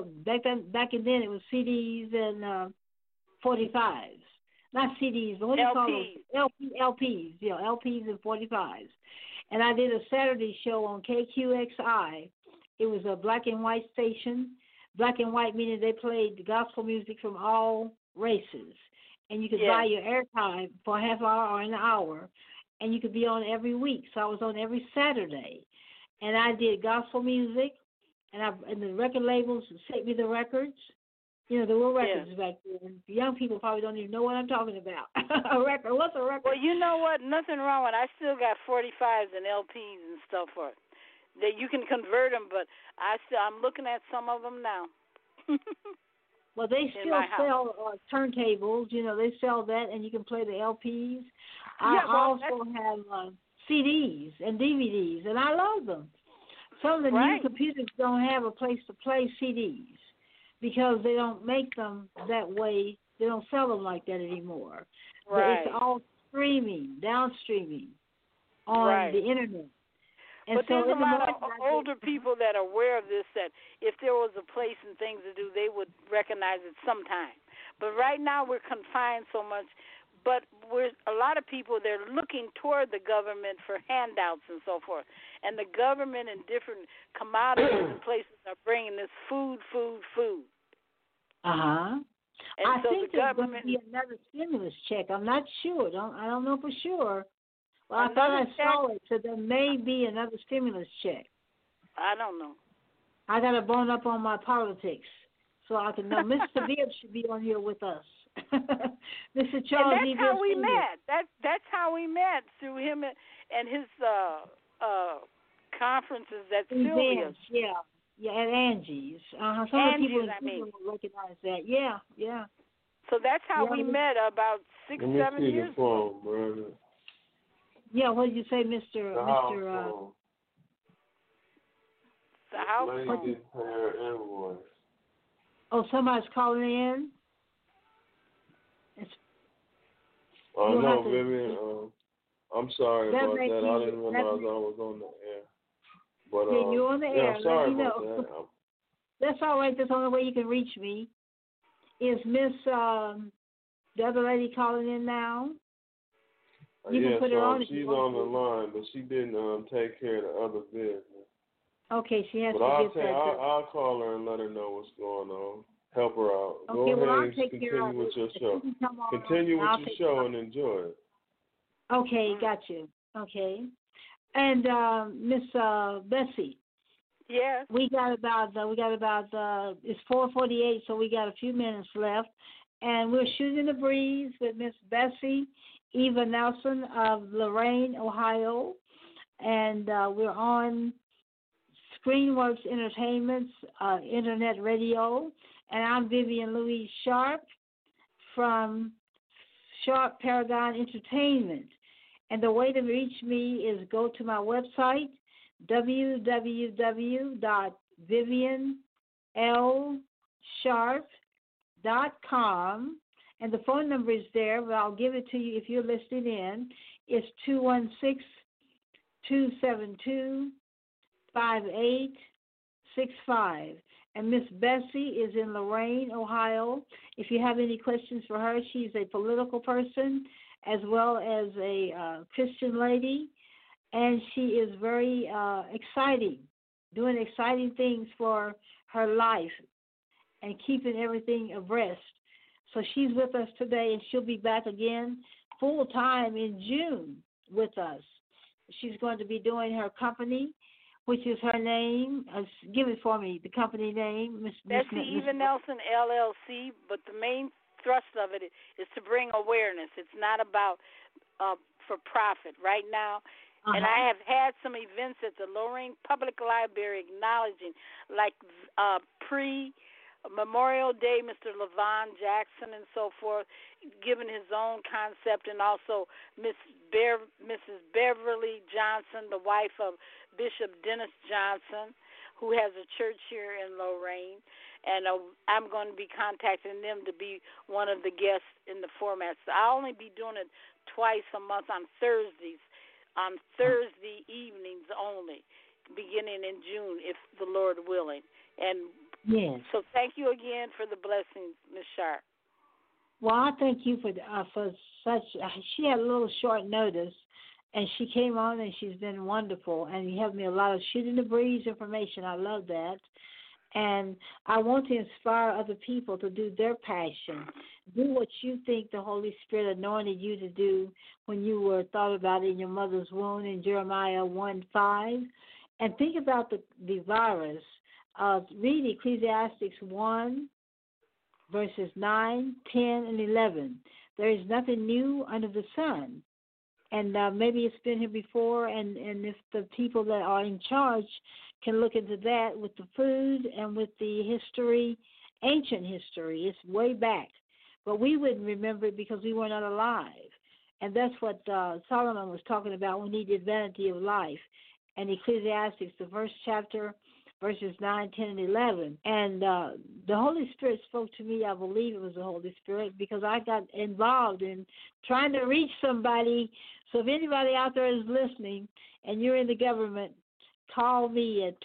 in then it was CDs and 45s. Not CDs, but what do you call those? LPs, LPs and 45s. And I did a Saturday show on KQXI. It was a black and white station. Black and white meaning they played gospel music from all races. And you could buy your airtime for a half hour or an hour, and you could be on every week. So I was on every Saturday. And I did gospel music, and the record labels sent me the records. There were records back then. Young people probably don't even know what I'm talking about. A record. What's a record? Well, you know what? Nothing wrong with it. I still got 45s and LPs and stuff for it. That you can convert them, but I'm looking at some of them now. Well, they still sell turntables. They sell that, and you can play the LPs. I also have CDs and DVDs, and I love them. Some of the new computers don't have a place to play CDs because they don't make them that way. They don't sell them like that anymore. But it's all downstreaming on the Internet. And but there's a lot of older people that are aware of this, that if there was a place and things to do, they would recognize it sometime. But right now we're confined so much. But a lot of people, they're looking toward the government for handouts and so forth. And the government and different commodities and places are bringing this food. Uh-huh. And I so think the there's going government... to be another stimulus check. I'm not sure. I don't know for sure. Well, I thought I saw it, so there may be another stimulus check. I don't know. I got to bone up on my politics so I can know. Mr. Bibb should be on here with us. Mr. Charles And that's how we met. That's how we met, through him and his conferences at Sylvia's. Yeah, at Angie's. Some people will recognize that. Yeah. So that's how we met about 6, 7 years ago. Brother. Yeah, what did you say, Mr. The house phone. Lady didn't pay her invoice. Oh, somebody's calling in? No, Vivian, I'm sorry about that. I didn't realize I was on the air. But, you're on the air. I'm sorry Let me about know. that. That's all right. That's the only way you can reach me. Is Miss the other lady calling in now? You can put her on. She's on the line, but she didn't take care of the other business. Okay, she has but to get that. I'll call her and let her know what's going on. Help her out. Okay, Go I'll ahead take and care of continue with your show. Continue with your show and enjoy it. Okay, got you. Okay. And Miss Bessie. Yes. We got about it's 4:48, so we got a few minutes left, and we're shooting the breeze with Miss Bessie Eva Nelson of Lorain, Ohio, and we're on ScreenWorks Entertainment's internet radio, and I'm Vivian Louise Sharp from Sharp Paragon Entertainment. And the way to reach me is go to my website, www.vivianlsharp.com, and the phone number is there, but I'll give it to you if you're listening in. It's 216-272-5865. And Miss Bessie is in Lorain, Ohio. If you have any questions for her, she's a political person as well as a Christian lady. And she is very exciting, doing exciting things for her life and keeping everything abreast. So she's with us today, and she'll be back again full time in June with us. She's going to be doing her company, which is her name. Give it for me, the company name. Bessie Eva Nelson, LLC, but the main thrust of it is to bring awareness. It's not about for profit right now. And I have had some events at the Lorain Public Library acknowledging, like pre-Memorial Day, Mr. Levon Jackson and so forth, giving his own concept, and also Mrs. Beverly Johnson, the wife of Bishop Dennis Johnson, who has a church here in Lorain. And I'm going to be contacting them to be one of the guests in the format. So I'll only be doing it twice a month on Thursdays. On Thursday evenings only, beginning in June, if the Lord willing. And so thank you again for the blessings, Ms. Sharp. Well, I thank you for such. She had a little short notice, and she came on, and she's been wonderful. And you have me a lot of shooting the breeze information. I love that. And I want to inspire other people to do their passion. Do what you think the Holy Spirit anointed you to do when you were thought about in your mother's womb in Jeremiah 1:5. And think about the virus. Read Ecclesiastes 1, verses 9, 10, and 11. There is nothing new under the sun. And maybe it's been here before, and if the people that are in charge can look into that with the food and with the history, ancient history. It's way back. But we wouldn't remember it because we were not alive. And that's what Solomon was talking about when he did Vanity of Life. And Ecclesiastes, the first chapter, verses 9, 10, and 11. And the Holy Spirit spoke to me. I believe it was the Holy Spirit because I got involved in trying to reach somebody. So if anybody out there is listening and you're in the government, call me at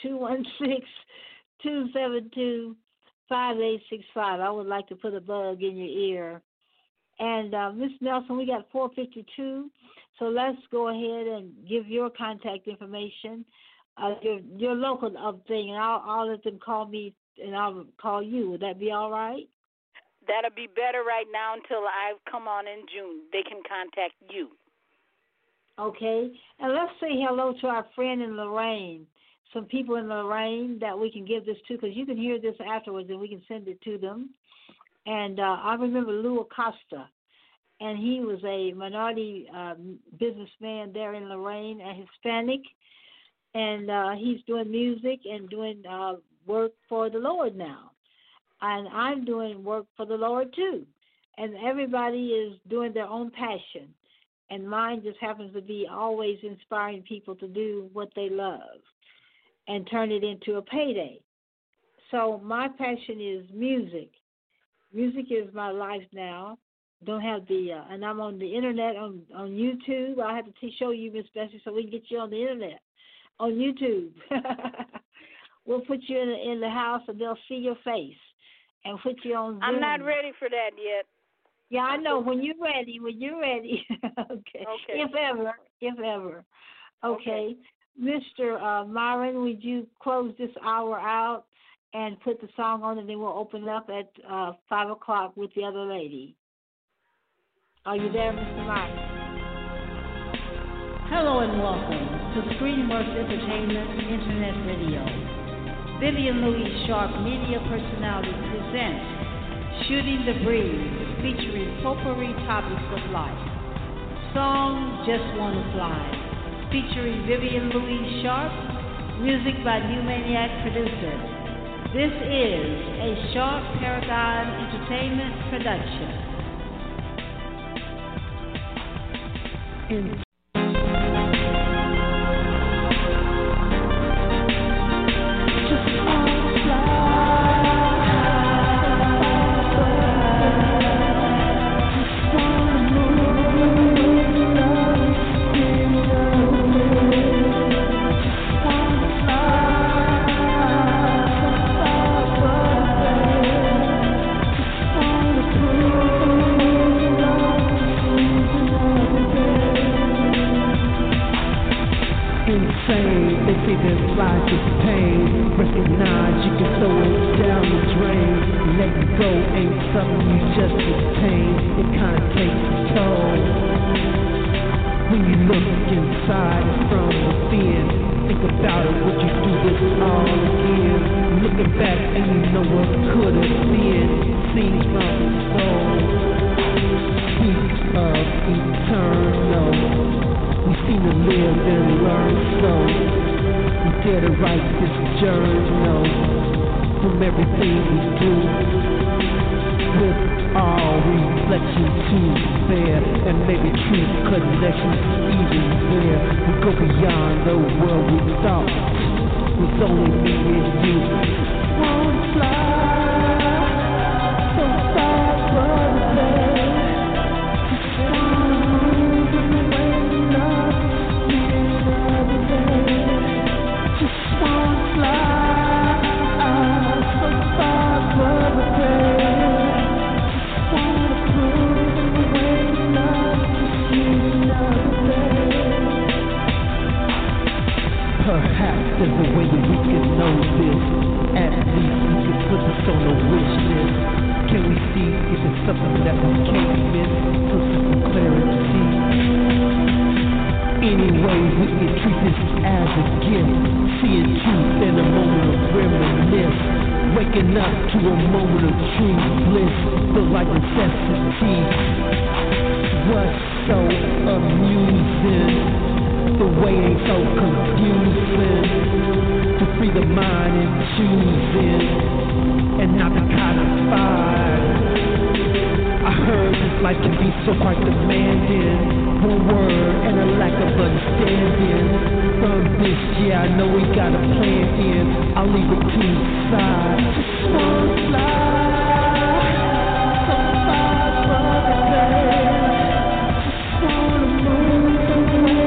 216-272-5865. I would like to put a bug in your ear. And Ms. Nelson, we got 452, so let's go ahead and give your contact information, your local thing, and I'll let them call me, and I'll call you. Would that be all right? That'll be better right now until I come on in June. They can contact you. Okay, and let's say hello to our friend in Lorain, some people in Lorain that we can give this to, because you can hear this afterwards and we can send it to them. And I remember Lou Acosta, and he was a minority businessman there in Lorain, a Hispanic, and he's doing music and doing work for the Lord now. And I'm doing work for the Lord too. And everybody is doing their own passion. And mine just happens to be always inspiring people to do what they love and turn it into a payday. So my passion is music. Music is my life now. Don't have and I'm on the internet on YouTube. I have to show you, Miss Bessie, so we can get you on the internet, on YouTube. We'll put you in the house and they'll see your face and put you on Zoom. I'm not ready for that yet. Yeah, I know. When you're ready. Okay. If ever. Okay. Mr. Myron, would you close this hour out and put the song on, and then we'll open up at 5 o'clock with the other lady. Are you there, Mr. Myron? Hello and welcome to Screenworks Entertainment Internet Radio. Vivian Louise Sharp Media Personality presents Shooting the Breeze, featuring potpourri topics of life. Song Just Wanna Fly, featuring Vivian Louise Sharp, music by New Maniac Producer. This is a Sharp Paragon Entertainment production. just attained, it kinda takes a toll. When you look inside from within, think about it, would you do this all again? Looking back and you know what could have been, scenes from the soul. Speak of eternal, we seem to live and learn so. We dare to write this journal from everything we do, with all reflection to bear, and maybe true connections even there. We go beyond the world we thought was only me and you. Wanna fly so far from there, just wanna move in the wind of the other day. Just wanna fly so far from there. Perhaps there's a way that we can know this. At least we can put this on a wish list. Can we see if it's something that we can't miss? So some clarity. Anyway, we can treat this as a gift. Seeing truth in a moment of reminisce. Waking up to a moment of true bliss. Feel like necessity. What's so amusing? The way ain't so confusing. To free the mind and choosing, and not be codified. I heard this life can be so quite demanding. One word and a lack of understanding. From this, yeah, I know we got a plan in. I'll leave it to the side. Just wanna fly so far from the bed. Just wanna move away.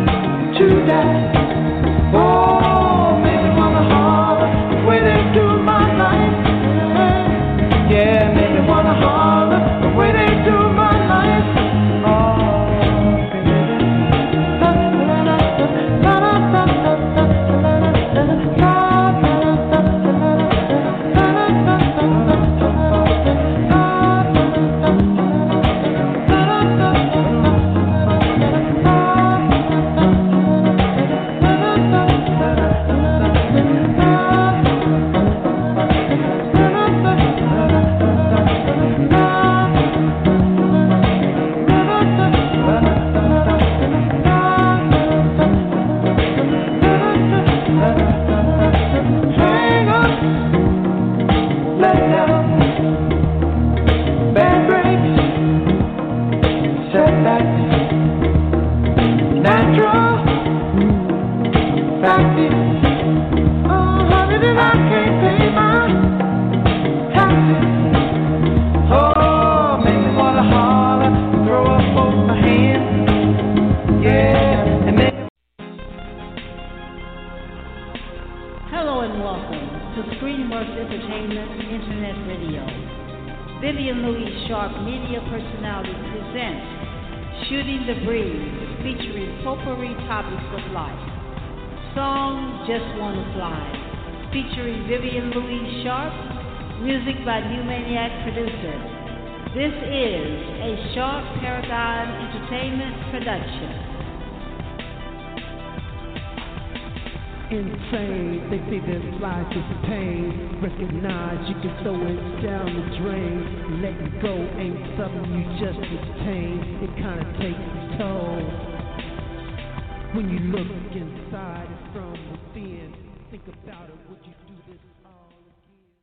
To that, oh, maybe wanna holler, where they do my welcome to ScreenWorks Entertainment Internet Radio. Vivian Louise Sharp Media Personality presents Shooting the Breeze, featuring potpourri topics of life. Song Just Wanna Fly, featuring Vivian Louise Sharp, music by New Maniac Producer. This is a Sharp Paragon Entertainment production. Insane, they say that life is pain. Recognize you can throw it down the drain. Letting go ain't something you just attain. It kinda takes a toll. When you look inside and from within, think about it, would you do this all again?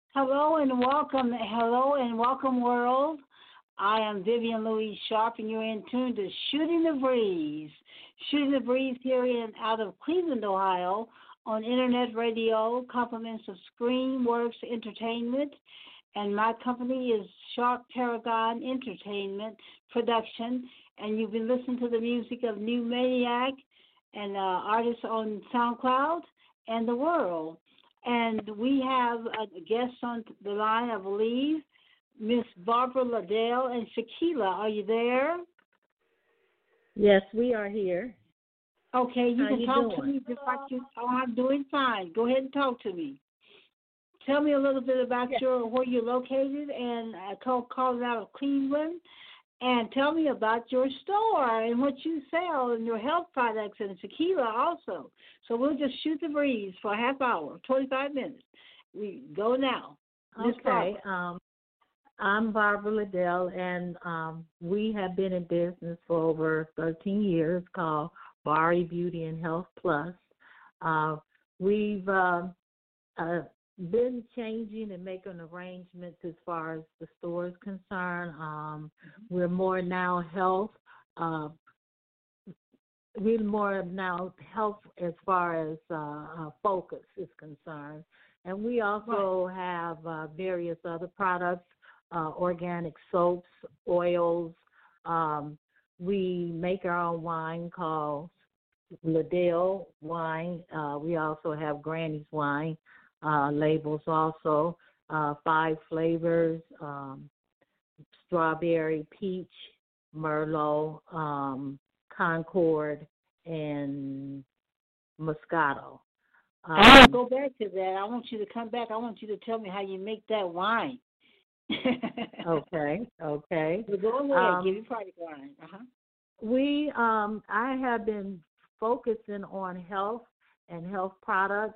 Hello and welcome world. I am Vivian Louise Sharp, and you're in tune to Shooting the Breeze. Shooting the Breeze here out of Cleveland, Ohio, on Internet Radio, compliments of ScreenWorks Entertainment, and my company is Sharp Paragon Entertainment Production, and you've been listening to the music of New Maniac and artists on SoundCloud and the world. And we have a guest on the line, I believe, Miss Barbara Liddell and Shaquila. Are you there? Yes, we are here. Okay, you How can you talk to doing? me just like you. Oh, I'm doing fine. Go ahead and talk to me. Tell me a little bit about where you're located, and calling out of Cleveland, and tell me about your store and what you sell and your health products and tequila also. So we'll just shoot the breeze for a half hour, 25 minutes. We go now. Miss Okay. Barbara. I'm Barbara Liddell, and we have been in business for over 13 years, called Bari Beauty and Health Plus. We've been changing and making arrangements as far as the store is concerned. We're more now health. We're more now health as far as focus is concerned. And we also have various other products, organic soaps, oils. We make our own wine called Liddell wine. We also have Granny's wine labels also, 5 flavors, strawberry, peach, Merlot, Concord, and Moscato. I want to go back to that. I want you to come back. I want you to tell me how you make that wine. Okay. Well, go ahead. Give your product line. I have been focusing on health and health products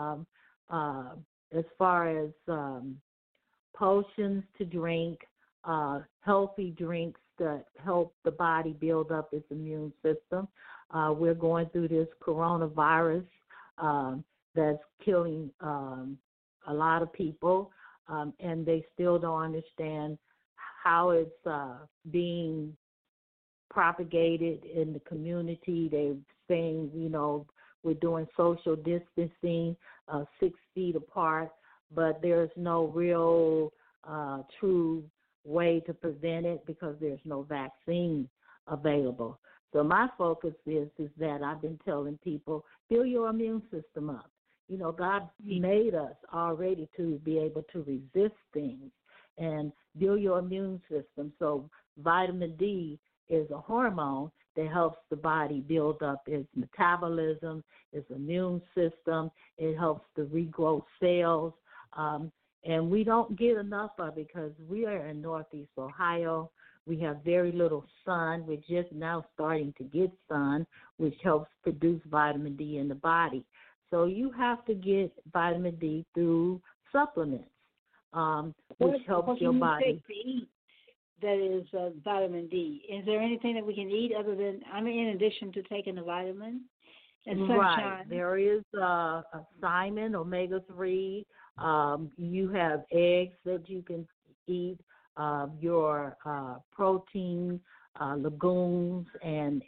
as far as potions to drink, healthy drinks that help the body build up its immune system. We're going through this coronavirus that's killing a lot of people, and they still don't understand how it's being propagated in the community. They're saying, we're doing social distancing, 6 feet apart, but there's no real true way to prevent it because there's no vaccine available. So my focus is that I've been telling people, build your immune system up. God made us already to be able to resist things and build your immune system. So vitamin D is a hormone that helps the body build up its metabolism, its immune system. It helps to regrow cells. And we don't get enough of it because we are in Northeast Ohio. We have very little sun. We're just now starting to get sun, which helps produce vitamin D in the body. So you have to get vitamin D through supplements, which helps your body. To eat that is vitamin D. Is there anything that we can eat other than, in addition to taking the vitamin and sunshine? Right. There is a thiamine, omega-3. You have eggs that you can eat, your protein, legumes, and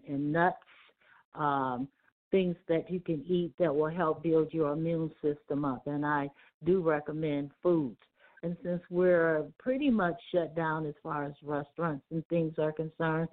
nuts. Things that you can eat that will help build your immune system up. And I do recommend foods. And since we're pretty much shut down as far as restaurants and things are concerned,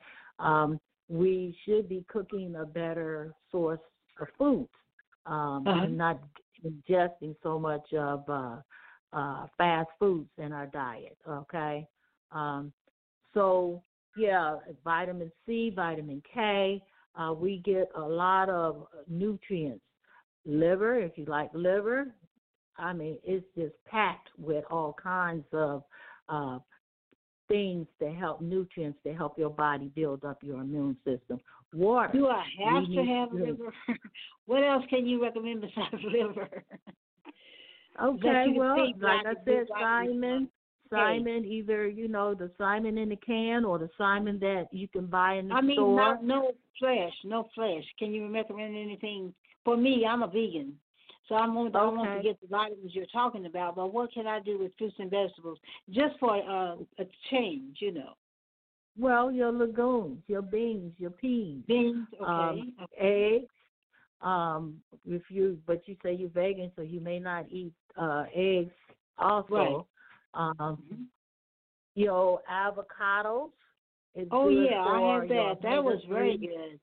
we should be cooking a better source of foods and not ingesting so much of fast foods in our diet, okay? So, yeah, vitamin C, vitamin K, we get a lot of nutrients. Liver, if you like liver, I mean, it's just packed with all kinds of things that help, nutrients that help your body build up your immune system. Water. Do I have to have liver? What else can you recommend besides liver? Okay, well, like I said, Simon, either, the Simon in the can or the Simon that you can buy in the store. I mean, no flesh. Can you recommend anything? For me, I'm a vegan, so I want to get the vitamins you're talking about, but what can I do with fruits and vegetables just for a change, Well, your legumes, your beans, your peas. Beans, okay. Eggs. But you say you're vegan, so you may not eat eggs also. Right. Your avocados. Oh, yeah, I had that. That was very good.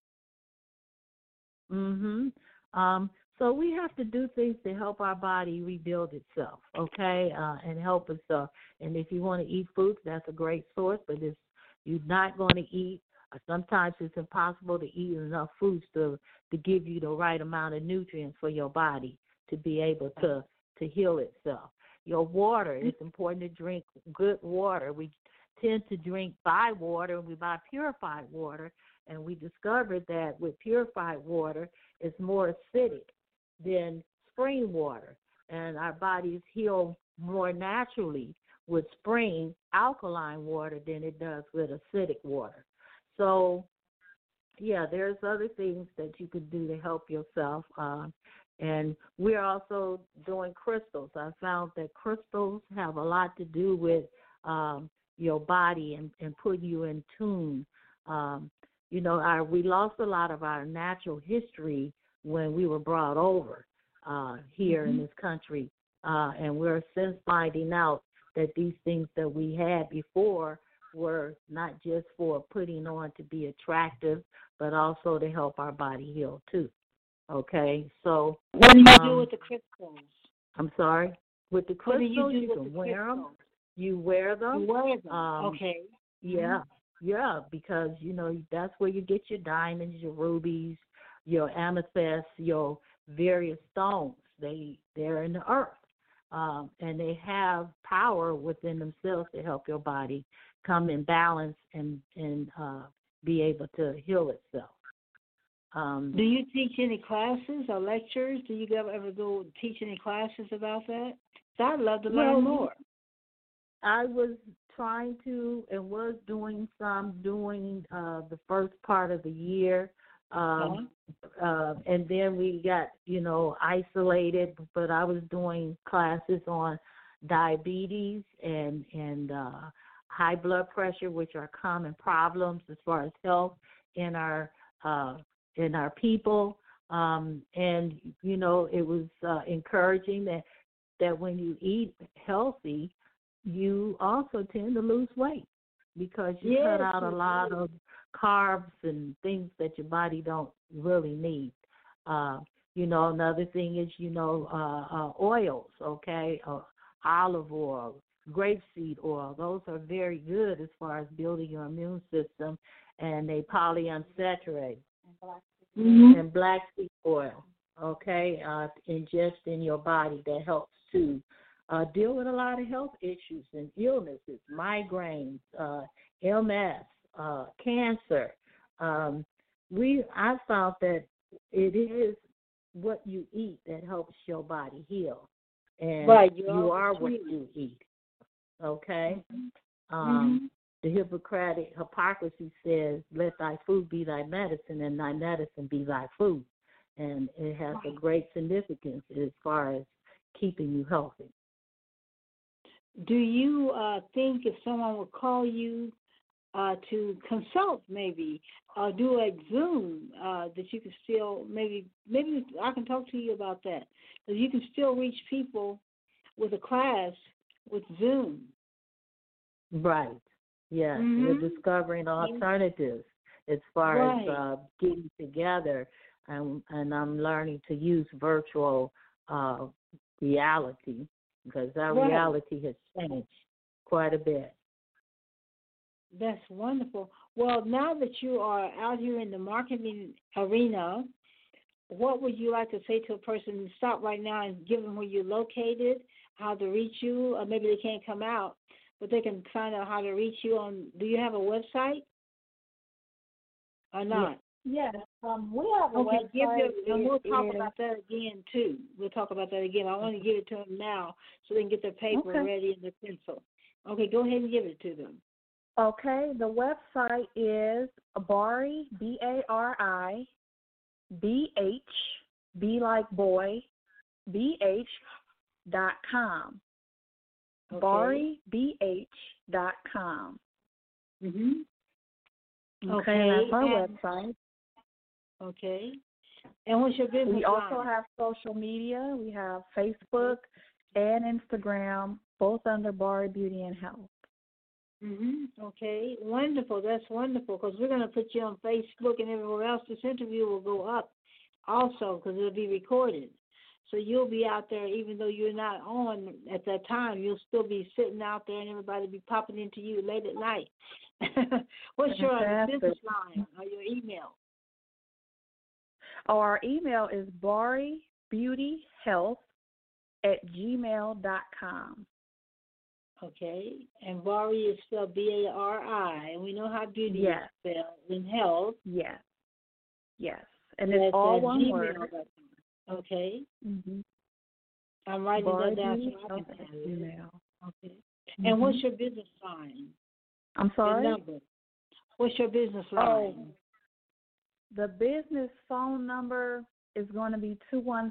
So we have to do things to help our body rebuild itself, okay, and help us. And if you want to eat fruits, that's a great source, but if you're not going to eat, sometimes it's impossible to eat enough fruits to give you the right amount of nutrients for your body to be able to heal itself. Your water, it's important to drink good water. We tend to drink by water, and we buy purified water, and we discovered that with purified water, it's more acidic than spring water, and our bodies heal more naturally with spring alkaline water than it does with acidic water. So, yeah, there's other things that you could do to help yourself, and we're also doing crystals. I found that crystals have a lot to do with your body and putting you in tune. We lost a lot of our natural history when we were brought over here in this country, and we're since finding out that these things that we had before were not just for putting on to be attractive, but also to help our body heal too. Okay, so what do you do with the crystals? I'm sorry, with the crystals, you can wear them. You wear them. You wear them. Okay. Yeah, because that's where you get your diamonds, your rubies, your amethyst, your various stones. They're in the earth, and they have power within themselves to help your body come in balance and be able to heal itself. Do you teach any classes or lectures? Do you ever go teach any classes about that? So I'd love to learn more. I was trying to and was doing the first part of the year. And then we got, isolated, but I was doing classes on diabetes and high blood pressure, which are common problems as far as health in our people. And, it was encouraging that when you eat healthy, you also tend to lose weight because you cut out a lot of carbs and things that your body don't really need. Another thing is, oils, okay, olive oil, grapeseed oil. Those are very good as far as building your immune system, and they polyunsaturated. And black seed oil, okay, ingest in your body that helps to deal with a lot of health issues and illnesses, migraines, MS, cancer. I found that it is what you eat that helps your body heal, and you are what you eat. Okay. The Hippocratic says, "Let thy food be thy medicine, and thy medicine be thy food," and it has a great significance as far as keeping you healthy. Do you think if someone would call you to consult, maybe do a Zoom, that you can still maybe I can talk to you about that, because you can still reach people with a class with Zoom. Right. Yes, we're discovering alternatives as far as getting together, and I'm learning to use virtual reality, because our Right. reality has changed quite a bit. That's wonderful. Well, now that you are out here in the marketing arena, what would you like to say to a person? Stop right now and give them where you're located, how to reach you, or maybe they can't come out, but they can find out how to reach you on. Do you have a website or not? Yes, we have a Okay, website. and we'll talk about that again too. We'll talk about that again. I want to give it to them now so they can get their paper Okay. ready and their pencil. Okay, go ahead and give it to them. Okay, the website is Bari, BARI, BH, B like boy, BH.com. Okay. BariBH.com. Mhm. Okay, that's our website. Okay. And what's your business We also line? have social media. We have Facebook and Instagram, both under Bari Beauty and Health. Okay. Wonderful. That's wonderful because we're going to put you on Facebook and everywhere else. This interview will go up also because it'll be recorded. So you'll be out there even though you're not on at that time. You'll still be sitting out there and everybody will be popping into you late at night. What's your business line or your email? Our email is baribeautyhealth@gmail.com. Okay. And Bari is spelled BARI. And we know how beauty is spelled in health. Yes. Yes. And it's all one word. Okay. Mm-hmm. I'm writing that down so I can have it. Email. Okay. And what's your business line? I'm sorry? Your number. What's your business line? The business phone number is going to be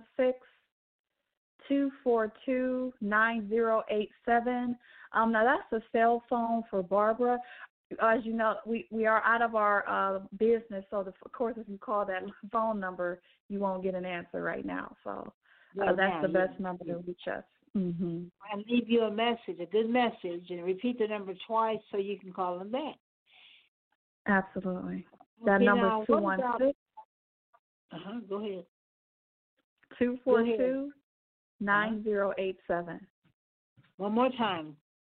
216-242-9087. Now, that's a cell phone for Barbara. As you know, we are out of our business, so of course, if you call that phone number, you won't get an answer right now. So that's the best number to reach us. Mm-hmm. And leave you a message, a good message, and repeat the number twice so you can call them back. Absolutely. That number is 216. Go ahead. 242-9087. One more time.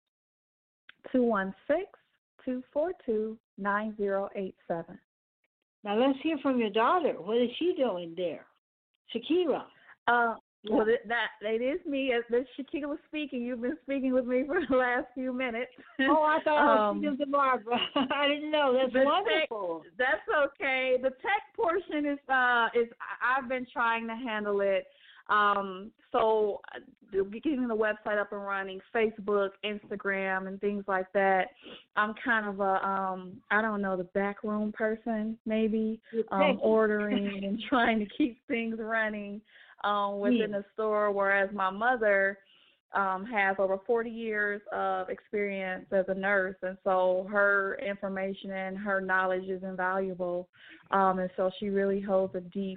216-242-9087. Now let's hear from your daughter. What is she doing there? Shakira. Well, it is me. As Shakira was speaking, you've been speaking with me for the last few minutes. Oh, I thought I was speaking to Barbara. I didn't know. That's wonderful. That's okay. The tech portion is I've been trying to handle it. So getting the website up and running, Facebook, Instagram, and things like that. I'm kind of I don't know, the backroom person maybe, ordering and trying to keep things running within the store, whereas my mother has over 40 years of experience as a nurse, and so her information and her knowledge is invaluable, and so she really holds a deep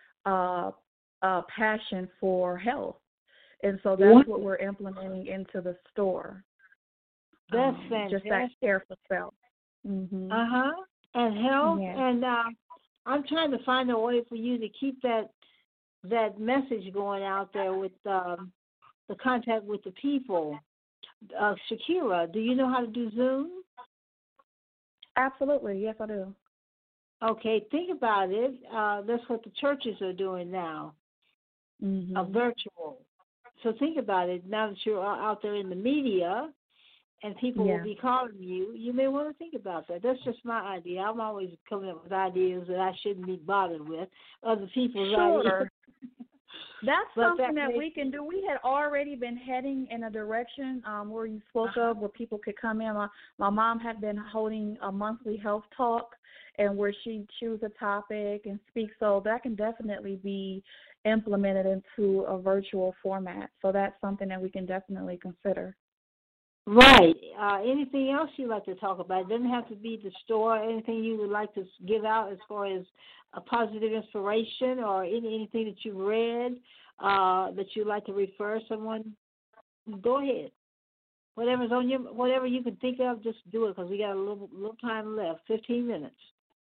passion for health, and so that's what we're implementing into the store. That's fantastic. Just that care for self. Mm-hmm. And health, and I'm trying to find a way for you to keep that message going out there with the contact with the people. Shakira, do you know how to do Zoom? Absolutely, yes, I do. Okay, think about it. That's what the churches are doing now, virtual. So think about it. Now that you're out there in the media and people will be calling you, you may want to think about that. That's just my idea. I'm always coming up with ideas that I shouldn't be bothered with, other people's ideas. That's something that we can do. We had already been heading in a direction where you spoke of, where people could come in. My mom had been holding a monthly health talk, and where she'd choose a topic and speak. So that can definitely be implemented into a virtual format. So that's something that we can definitely consider. Right. Anything else you'd like to talk about? It doesn't have to be the store. Anything you would like to give out as far as a positive inspiration or anything that you've read that you'd like to refer someone? Go ahead. Whatever you can think of, just do it because we got a little time left. 15 minutes.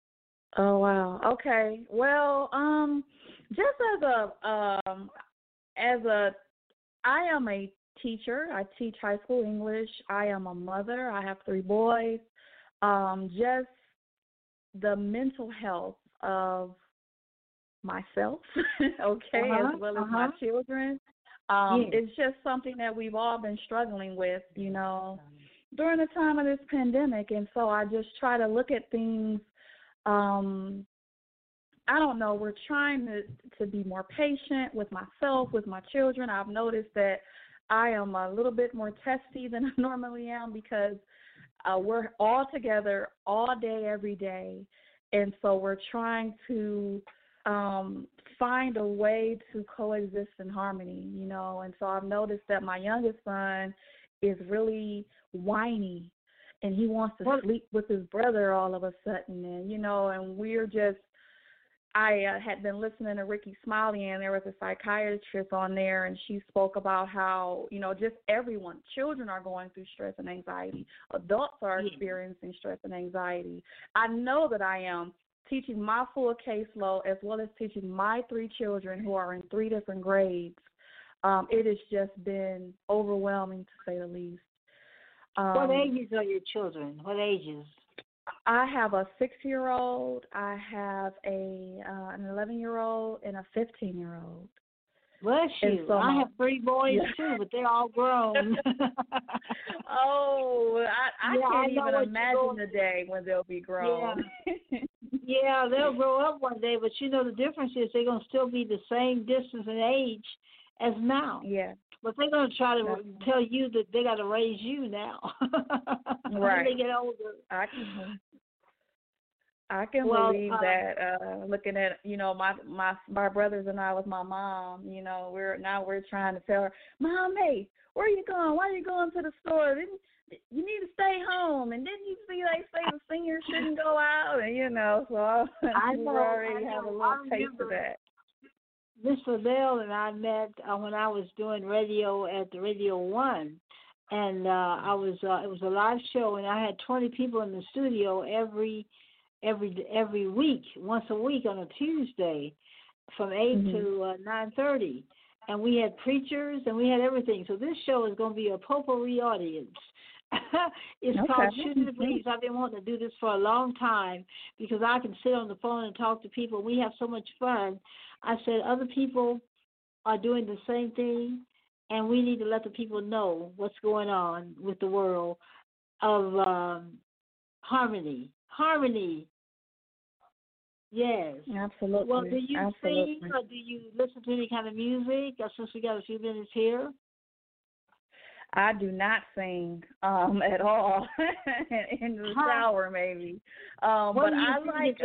Oh wow. Okay. Well, just as I am a teacher. I teach high school English. I am a mother. I have 3 boys. Just the mental health of myself, okay, as well as my children. It's just something that we've all been struggling with, during the time of this pandemic. And so I just try to look at things. I don't know, we're trying to be more patient with myself, with my children. I've noticed that I am a little bit more testy than I normally am because we're all together all day, every day. And so we're trying to find a way to coexist in harmony, And so I've noticed that my youngest son is really whiny, and he wants to sleep with his brother all of a sudden. And, and we're just, I had been listening to Ricky Smiley, and there was a psychiatrist on there, and she spoke about how, just everyone, children are going through stress and anxiety. Adults are experiencing stress and anxiety. I know that I am teaching my full caseload as well as teaching my 3 children who are in 3 different grades. It has just been overwhelming, to say the least. What ages are your children? What ages? I have a 6-year-old, I have an 11-year-old, and a 15-year-old. Bless you. So I have 3 boys, too, but they're all grown. I can't even imagine the day when they'll be grown. Yeah, they'll grow up one day, but the difference is they're going to still be the same distance and age as now. Yeah. But they're going to try to tell you that they got to raise you now. Right. When they get older. I can believe that. Looking at my brothers and I with my mom, we're trying to tell her, Mom, hey, where are you going? Why are you going to the store? You need to stay home. And didn't you see they say the seniors shouldn't go out? And so I already have a little taste of that. Miss Fidel and I met when I was doing radio at the Radio 1, and it was a live show, and I had 20 people in the studio every week, once a week on a Tuesday, from 8 to 9:30, and we had preachers and we had everything. So this show is going to be a potpourri audience. It's called Shooting the Breeze. I've been wanting to do this for a long time because I can sit on the phone and talk to people. We have so much fun. I said other people are doing the same thing, and we need to let the people know what's going on with the world of harmony. Harmony. Yes. Absolutely. Well, do you sing or do you listen to any kind of music? Since we got a few minutes here. I do not sing at all. In the shower, maybe. But I like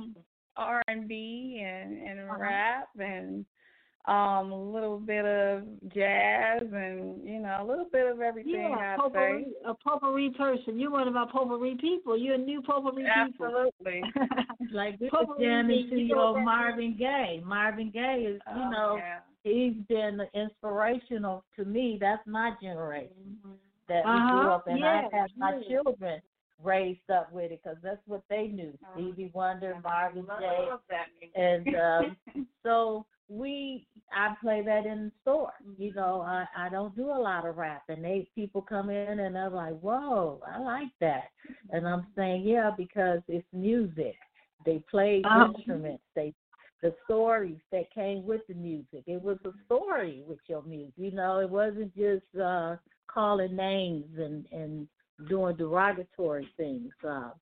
R&B and rap and a little bit of jazz and a little bit of everything. I'd say a potpourri person. You're one of our potpourri people. You're a new potpourri people. Absolutely. Like this is jamming to your Marvin Gaye. Marvin Gaye is, he's been inspirational to me. That's my generation that we grew up in. I have my children raised up with it because that's what they knew. Stevie Wonder, Marvin Gaye, and so I play that in the store. I don't do a lot of rap, and people come in and they're like, "Whoa, I like that," and I'm saying, "Yeah, because it's music. They played instruments. The stories that came with the music. It was a story with your music. It wasn't just calling names and doing derogatory things.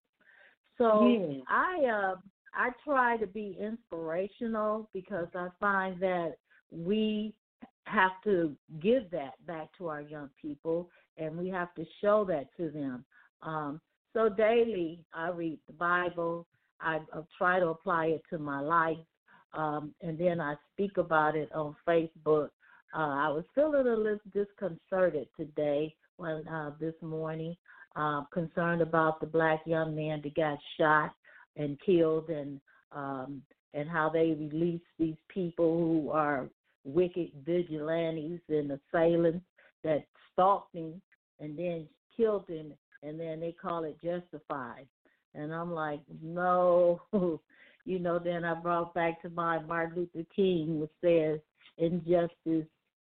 I try to be inspirational because I find that we have to give that back to our young people, and we have to show that to them. So daily, I read the Bible. I try to apply it to my life, and then I speak about it on Facebook. I was feeling a little disconcerted today this morning, concerned about the black young man that got shot and killed, and how they release these people who are wicked vigilantes and assailants that stalked him and then killed him, and then they call it justified. And I'm like, no. Then I brought back to mind Martin Luther King, which says injustice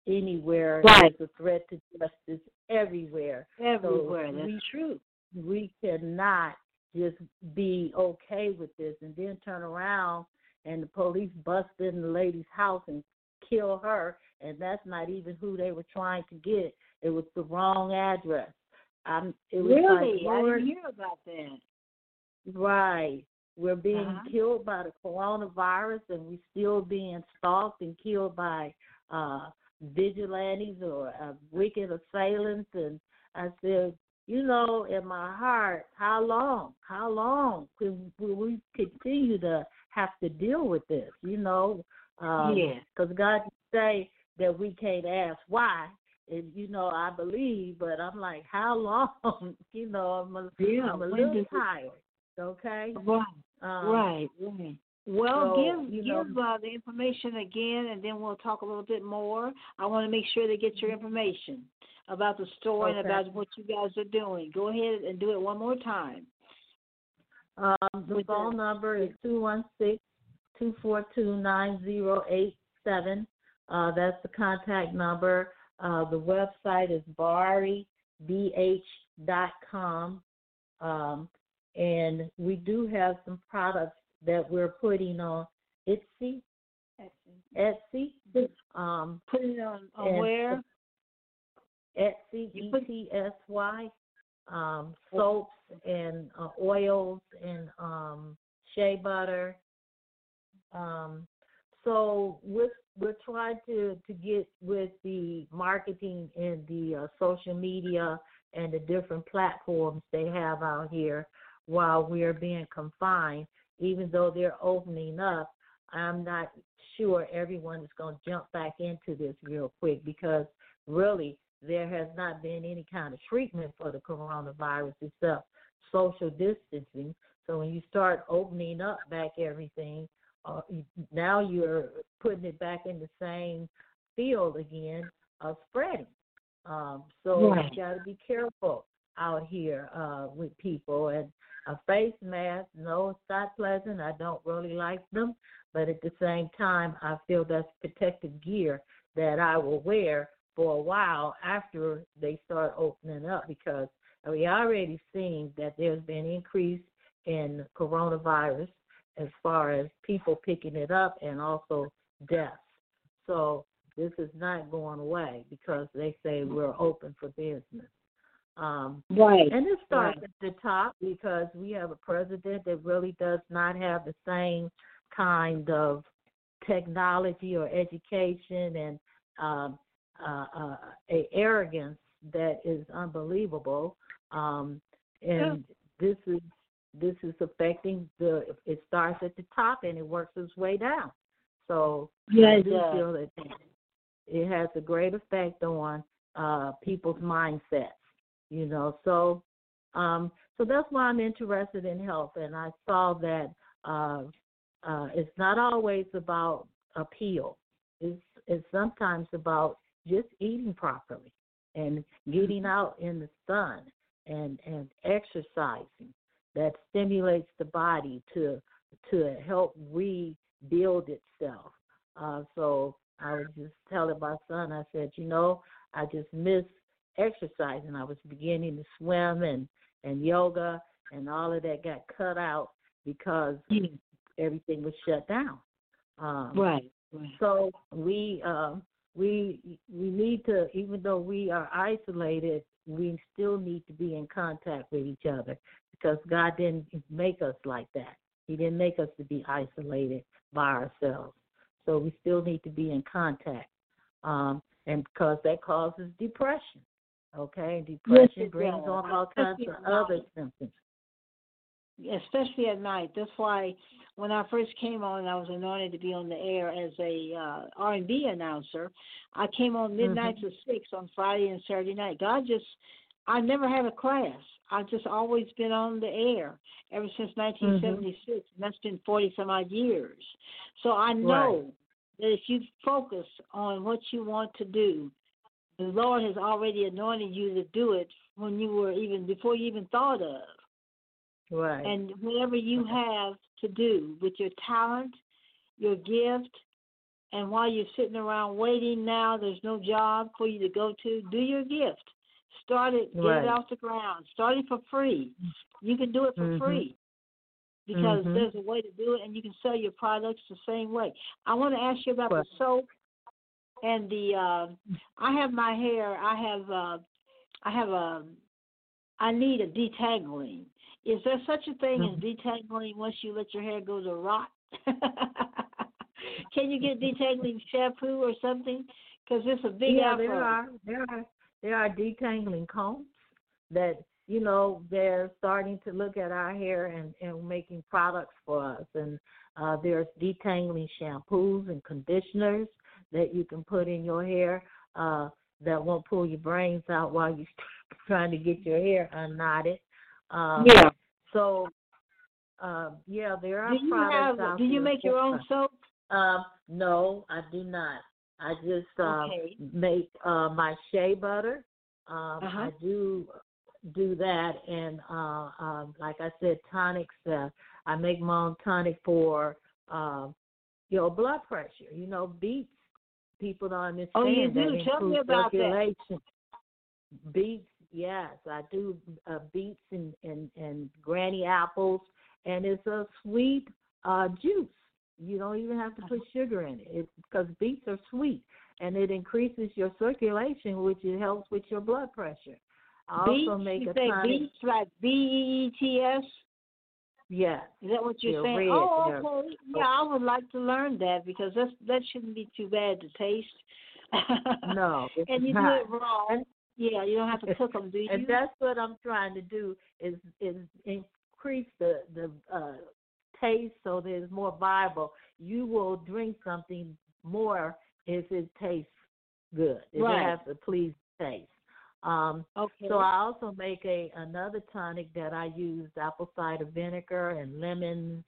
anywhere. Right. There's a threat to justice everywhere. Everywhere, So that's true. We cannot just be okay with this and then turn around and the police bust in the lady's house and kill her, and that's not even who they were trying to get. It was the wrong address. It was Really? like, Lord, I didn't hear about that. right. We're being killed by the coronavirus, and we're still being stalked and killed by vigilantes or wicked assailants. And I said, in my heart, how long? How long will we continue to have to deal with this? Because God say that we can't ask why. And, I believe, but I'm like, how long? I'm a little tired. Okay? Right. Well, so, give the information again, and then we'll talk a little bit more. I want to make sure they get your information about the store and about what you guys are doing. Go ahead and do it one more time. The phone number is 216-242-9087. That's the contact number. The website is baribh.com. And we do have some products that we're putting on Etsy. Putting it on where? Etsy, ETSY. Soaps and oils and shea butter. So we're trying to get with the marketing and the social media and the different platforms they have out here while we're being confined. Even though they're opening up, I'm not sure everyone is going to jump back into this real quick because really there has not been any kind of treatment for the coronavirus except social distancing. So when you start opening up back everything, now you're putting it back in the same field again of spreading. So you got to be careful out here with people. And a face mask, no, it's not pleasant. I don't really like them. But at the same time, I feel that's protective gear that I will wear for a while after they start opening up because we already seen that there's been increase in coronavirus as far as people picking it up and also deaths. So this is not going away because they say we're open for business. And it starts at the top because we have a president that really does not have the same kind of technology or education and a arrogance that is unbelievable. This is affecting it starts at the top and it works its way down. So I do feel that it has a great effect on people's mindsets. So that's why I'm interested in health, and I saw that it's not always about appeal. It's sometimes about just eating properly and getting out in the sun and exercising. That stimulates the body to help rebuild itself. So I was just telling my son, I said, I just miss exercising. I was beginning to swim and yoga and all of that got cut out because everything was shut down. So we need to, even though we are isolated, we still need to be in contact with each other because God didn't make us like that. He didn't make us to be isolated by ourselves. So we still need to be in contact, and because that causes depression. Okay, depression brings on all kinds of other symptoms. Especially at night. That's why when I first came on, I was anointed to be on the air as a R&B announcer. I came on midnight to 6 on Friday and Saturday night. I never had a class. I've just always been on the air ever since 1976, and that's been 40-some-odd years. So I know that if you focus on what you want to do, the Lord has already anointed you to do it before you even thought of. Right. And whatever you have to do with your talent, your gift, And while you're sitting around waiting now, there's no job for you to go to, do your gift. Start it, get it off the ground. Start it for free. You can do it for free because there's a way to do it, and you can sell your products the same way. I want to ask you about the soap and the. I have my hair. I need a detangling. Is there such a thing as detangling once you let your hair go to rot? Can you get detangling shampoo or something? Because it's a big afro. There are detangling combs that, they're starting to look at our hair and making products for us. And there's detangling shampoos and conditioners that you can put in your hair that won't pull your brains out while you're trying to get your hair unknotted. So, there are products out there. Do you make your own soap? No, I do not. I just make my shea butter. I do that, and like I said, tonics. I make my own tonic for your blood pressure. Beets. People don't understand. Oh, you do. That Tell me about circulation. That. Beets, yes, I do. Beets and granny apples, and it's a sweet juice. You don't even have to put sugar in it because beets are sweet, and it increases your circulation, which helps with your blood pressure. I also make a tonic. Beets like BEETS? Yes. Is that what you're saying? Red. Oh, okay. Yeah, I would like to learn that because that shouldn't be too bad to taste. No, it's and you not. do it raw. Yeah, you don't have to cook them, do you? And that's what I'm trying to do is increase the taste so that it's more viable. You will drink something more if it tastes good. It has to please taste. So I also make another tonic that I use apple cider vinegar and lemons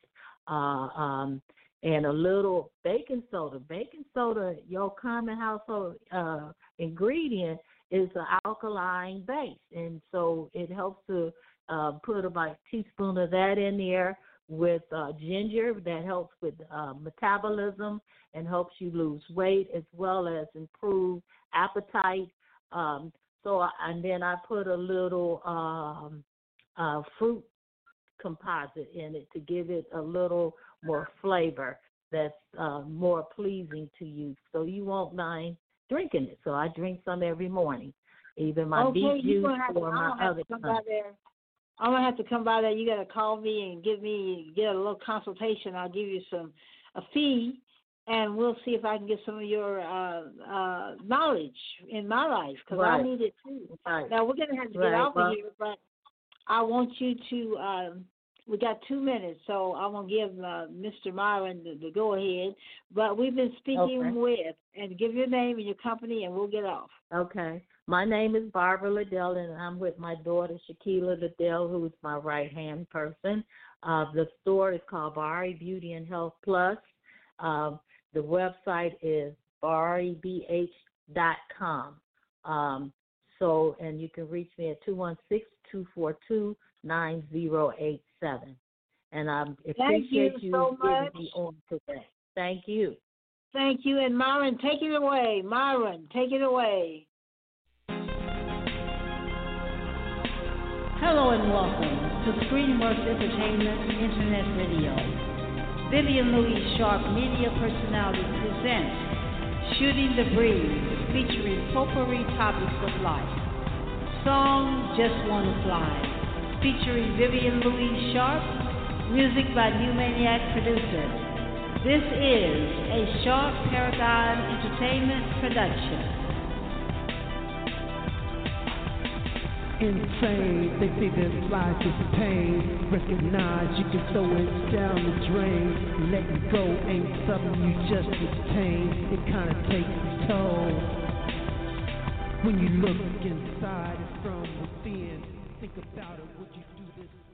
and a little baking soda. Baking soda, your common household ingredient, is an alkaline base, and so it helps to put about a teaspoon of that in there with ginger that helps with metabolism and helps you lose weight as well as improve appetite. And then I put a little fruit composite in it to give it a little more flavor that's more pleasing to you. So you won't mind drinking it. So I drink some every morning, either my beet juice or my other kind. I'm going to have to come by there. You got to call me and get a little consultation. I'll give you a fee, and we'll see if I can get some of your knowledge in my life because I need it too. Right. Now, we're going to have to get off of here, but I want you to we got 2 minutes, so I want to give Mr. Myron the go-ahead. But we've been speaking with, and give your name and your company, and we'll get off. Okay. My name is Barbara Liddell, and I'm with my daughter, Shaquila Liddell, who is my right-hand person. The store is called Bari Beauty and Health Plus. The website is baribh.com. And you can reach me at 216-242-9087. And I appreciate you so much. Getting me on today. Thank you. Thank you. And Myron, take it away. Myron, take it away. Hello and welcome to Screenworks Entertainment Internet Radio. Vivian Louise Sharp Media Personality presents Shooting the Breeze, featuring potpourri topics of life. Song Just Wanna Fly, featuring Vivian Louise Sharp, music by New Maniac Producers. This is a Sharp Paragon Entertainment production. Insane, they say that life is pain. Recognize you can throw it down the drain. Letting go ain't something you just attain. It kinda takes a toll. When you look inside and from within, think about it, would you do this?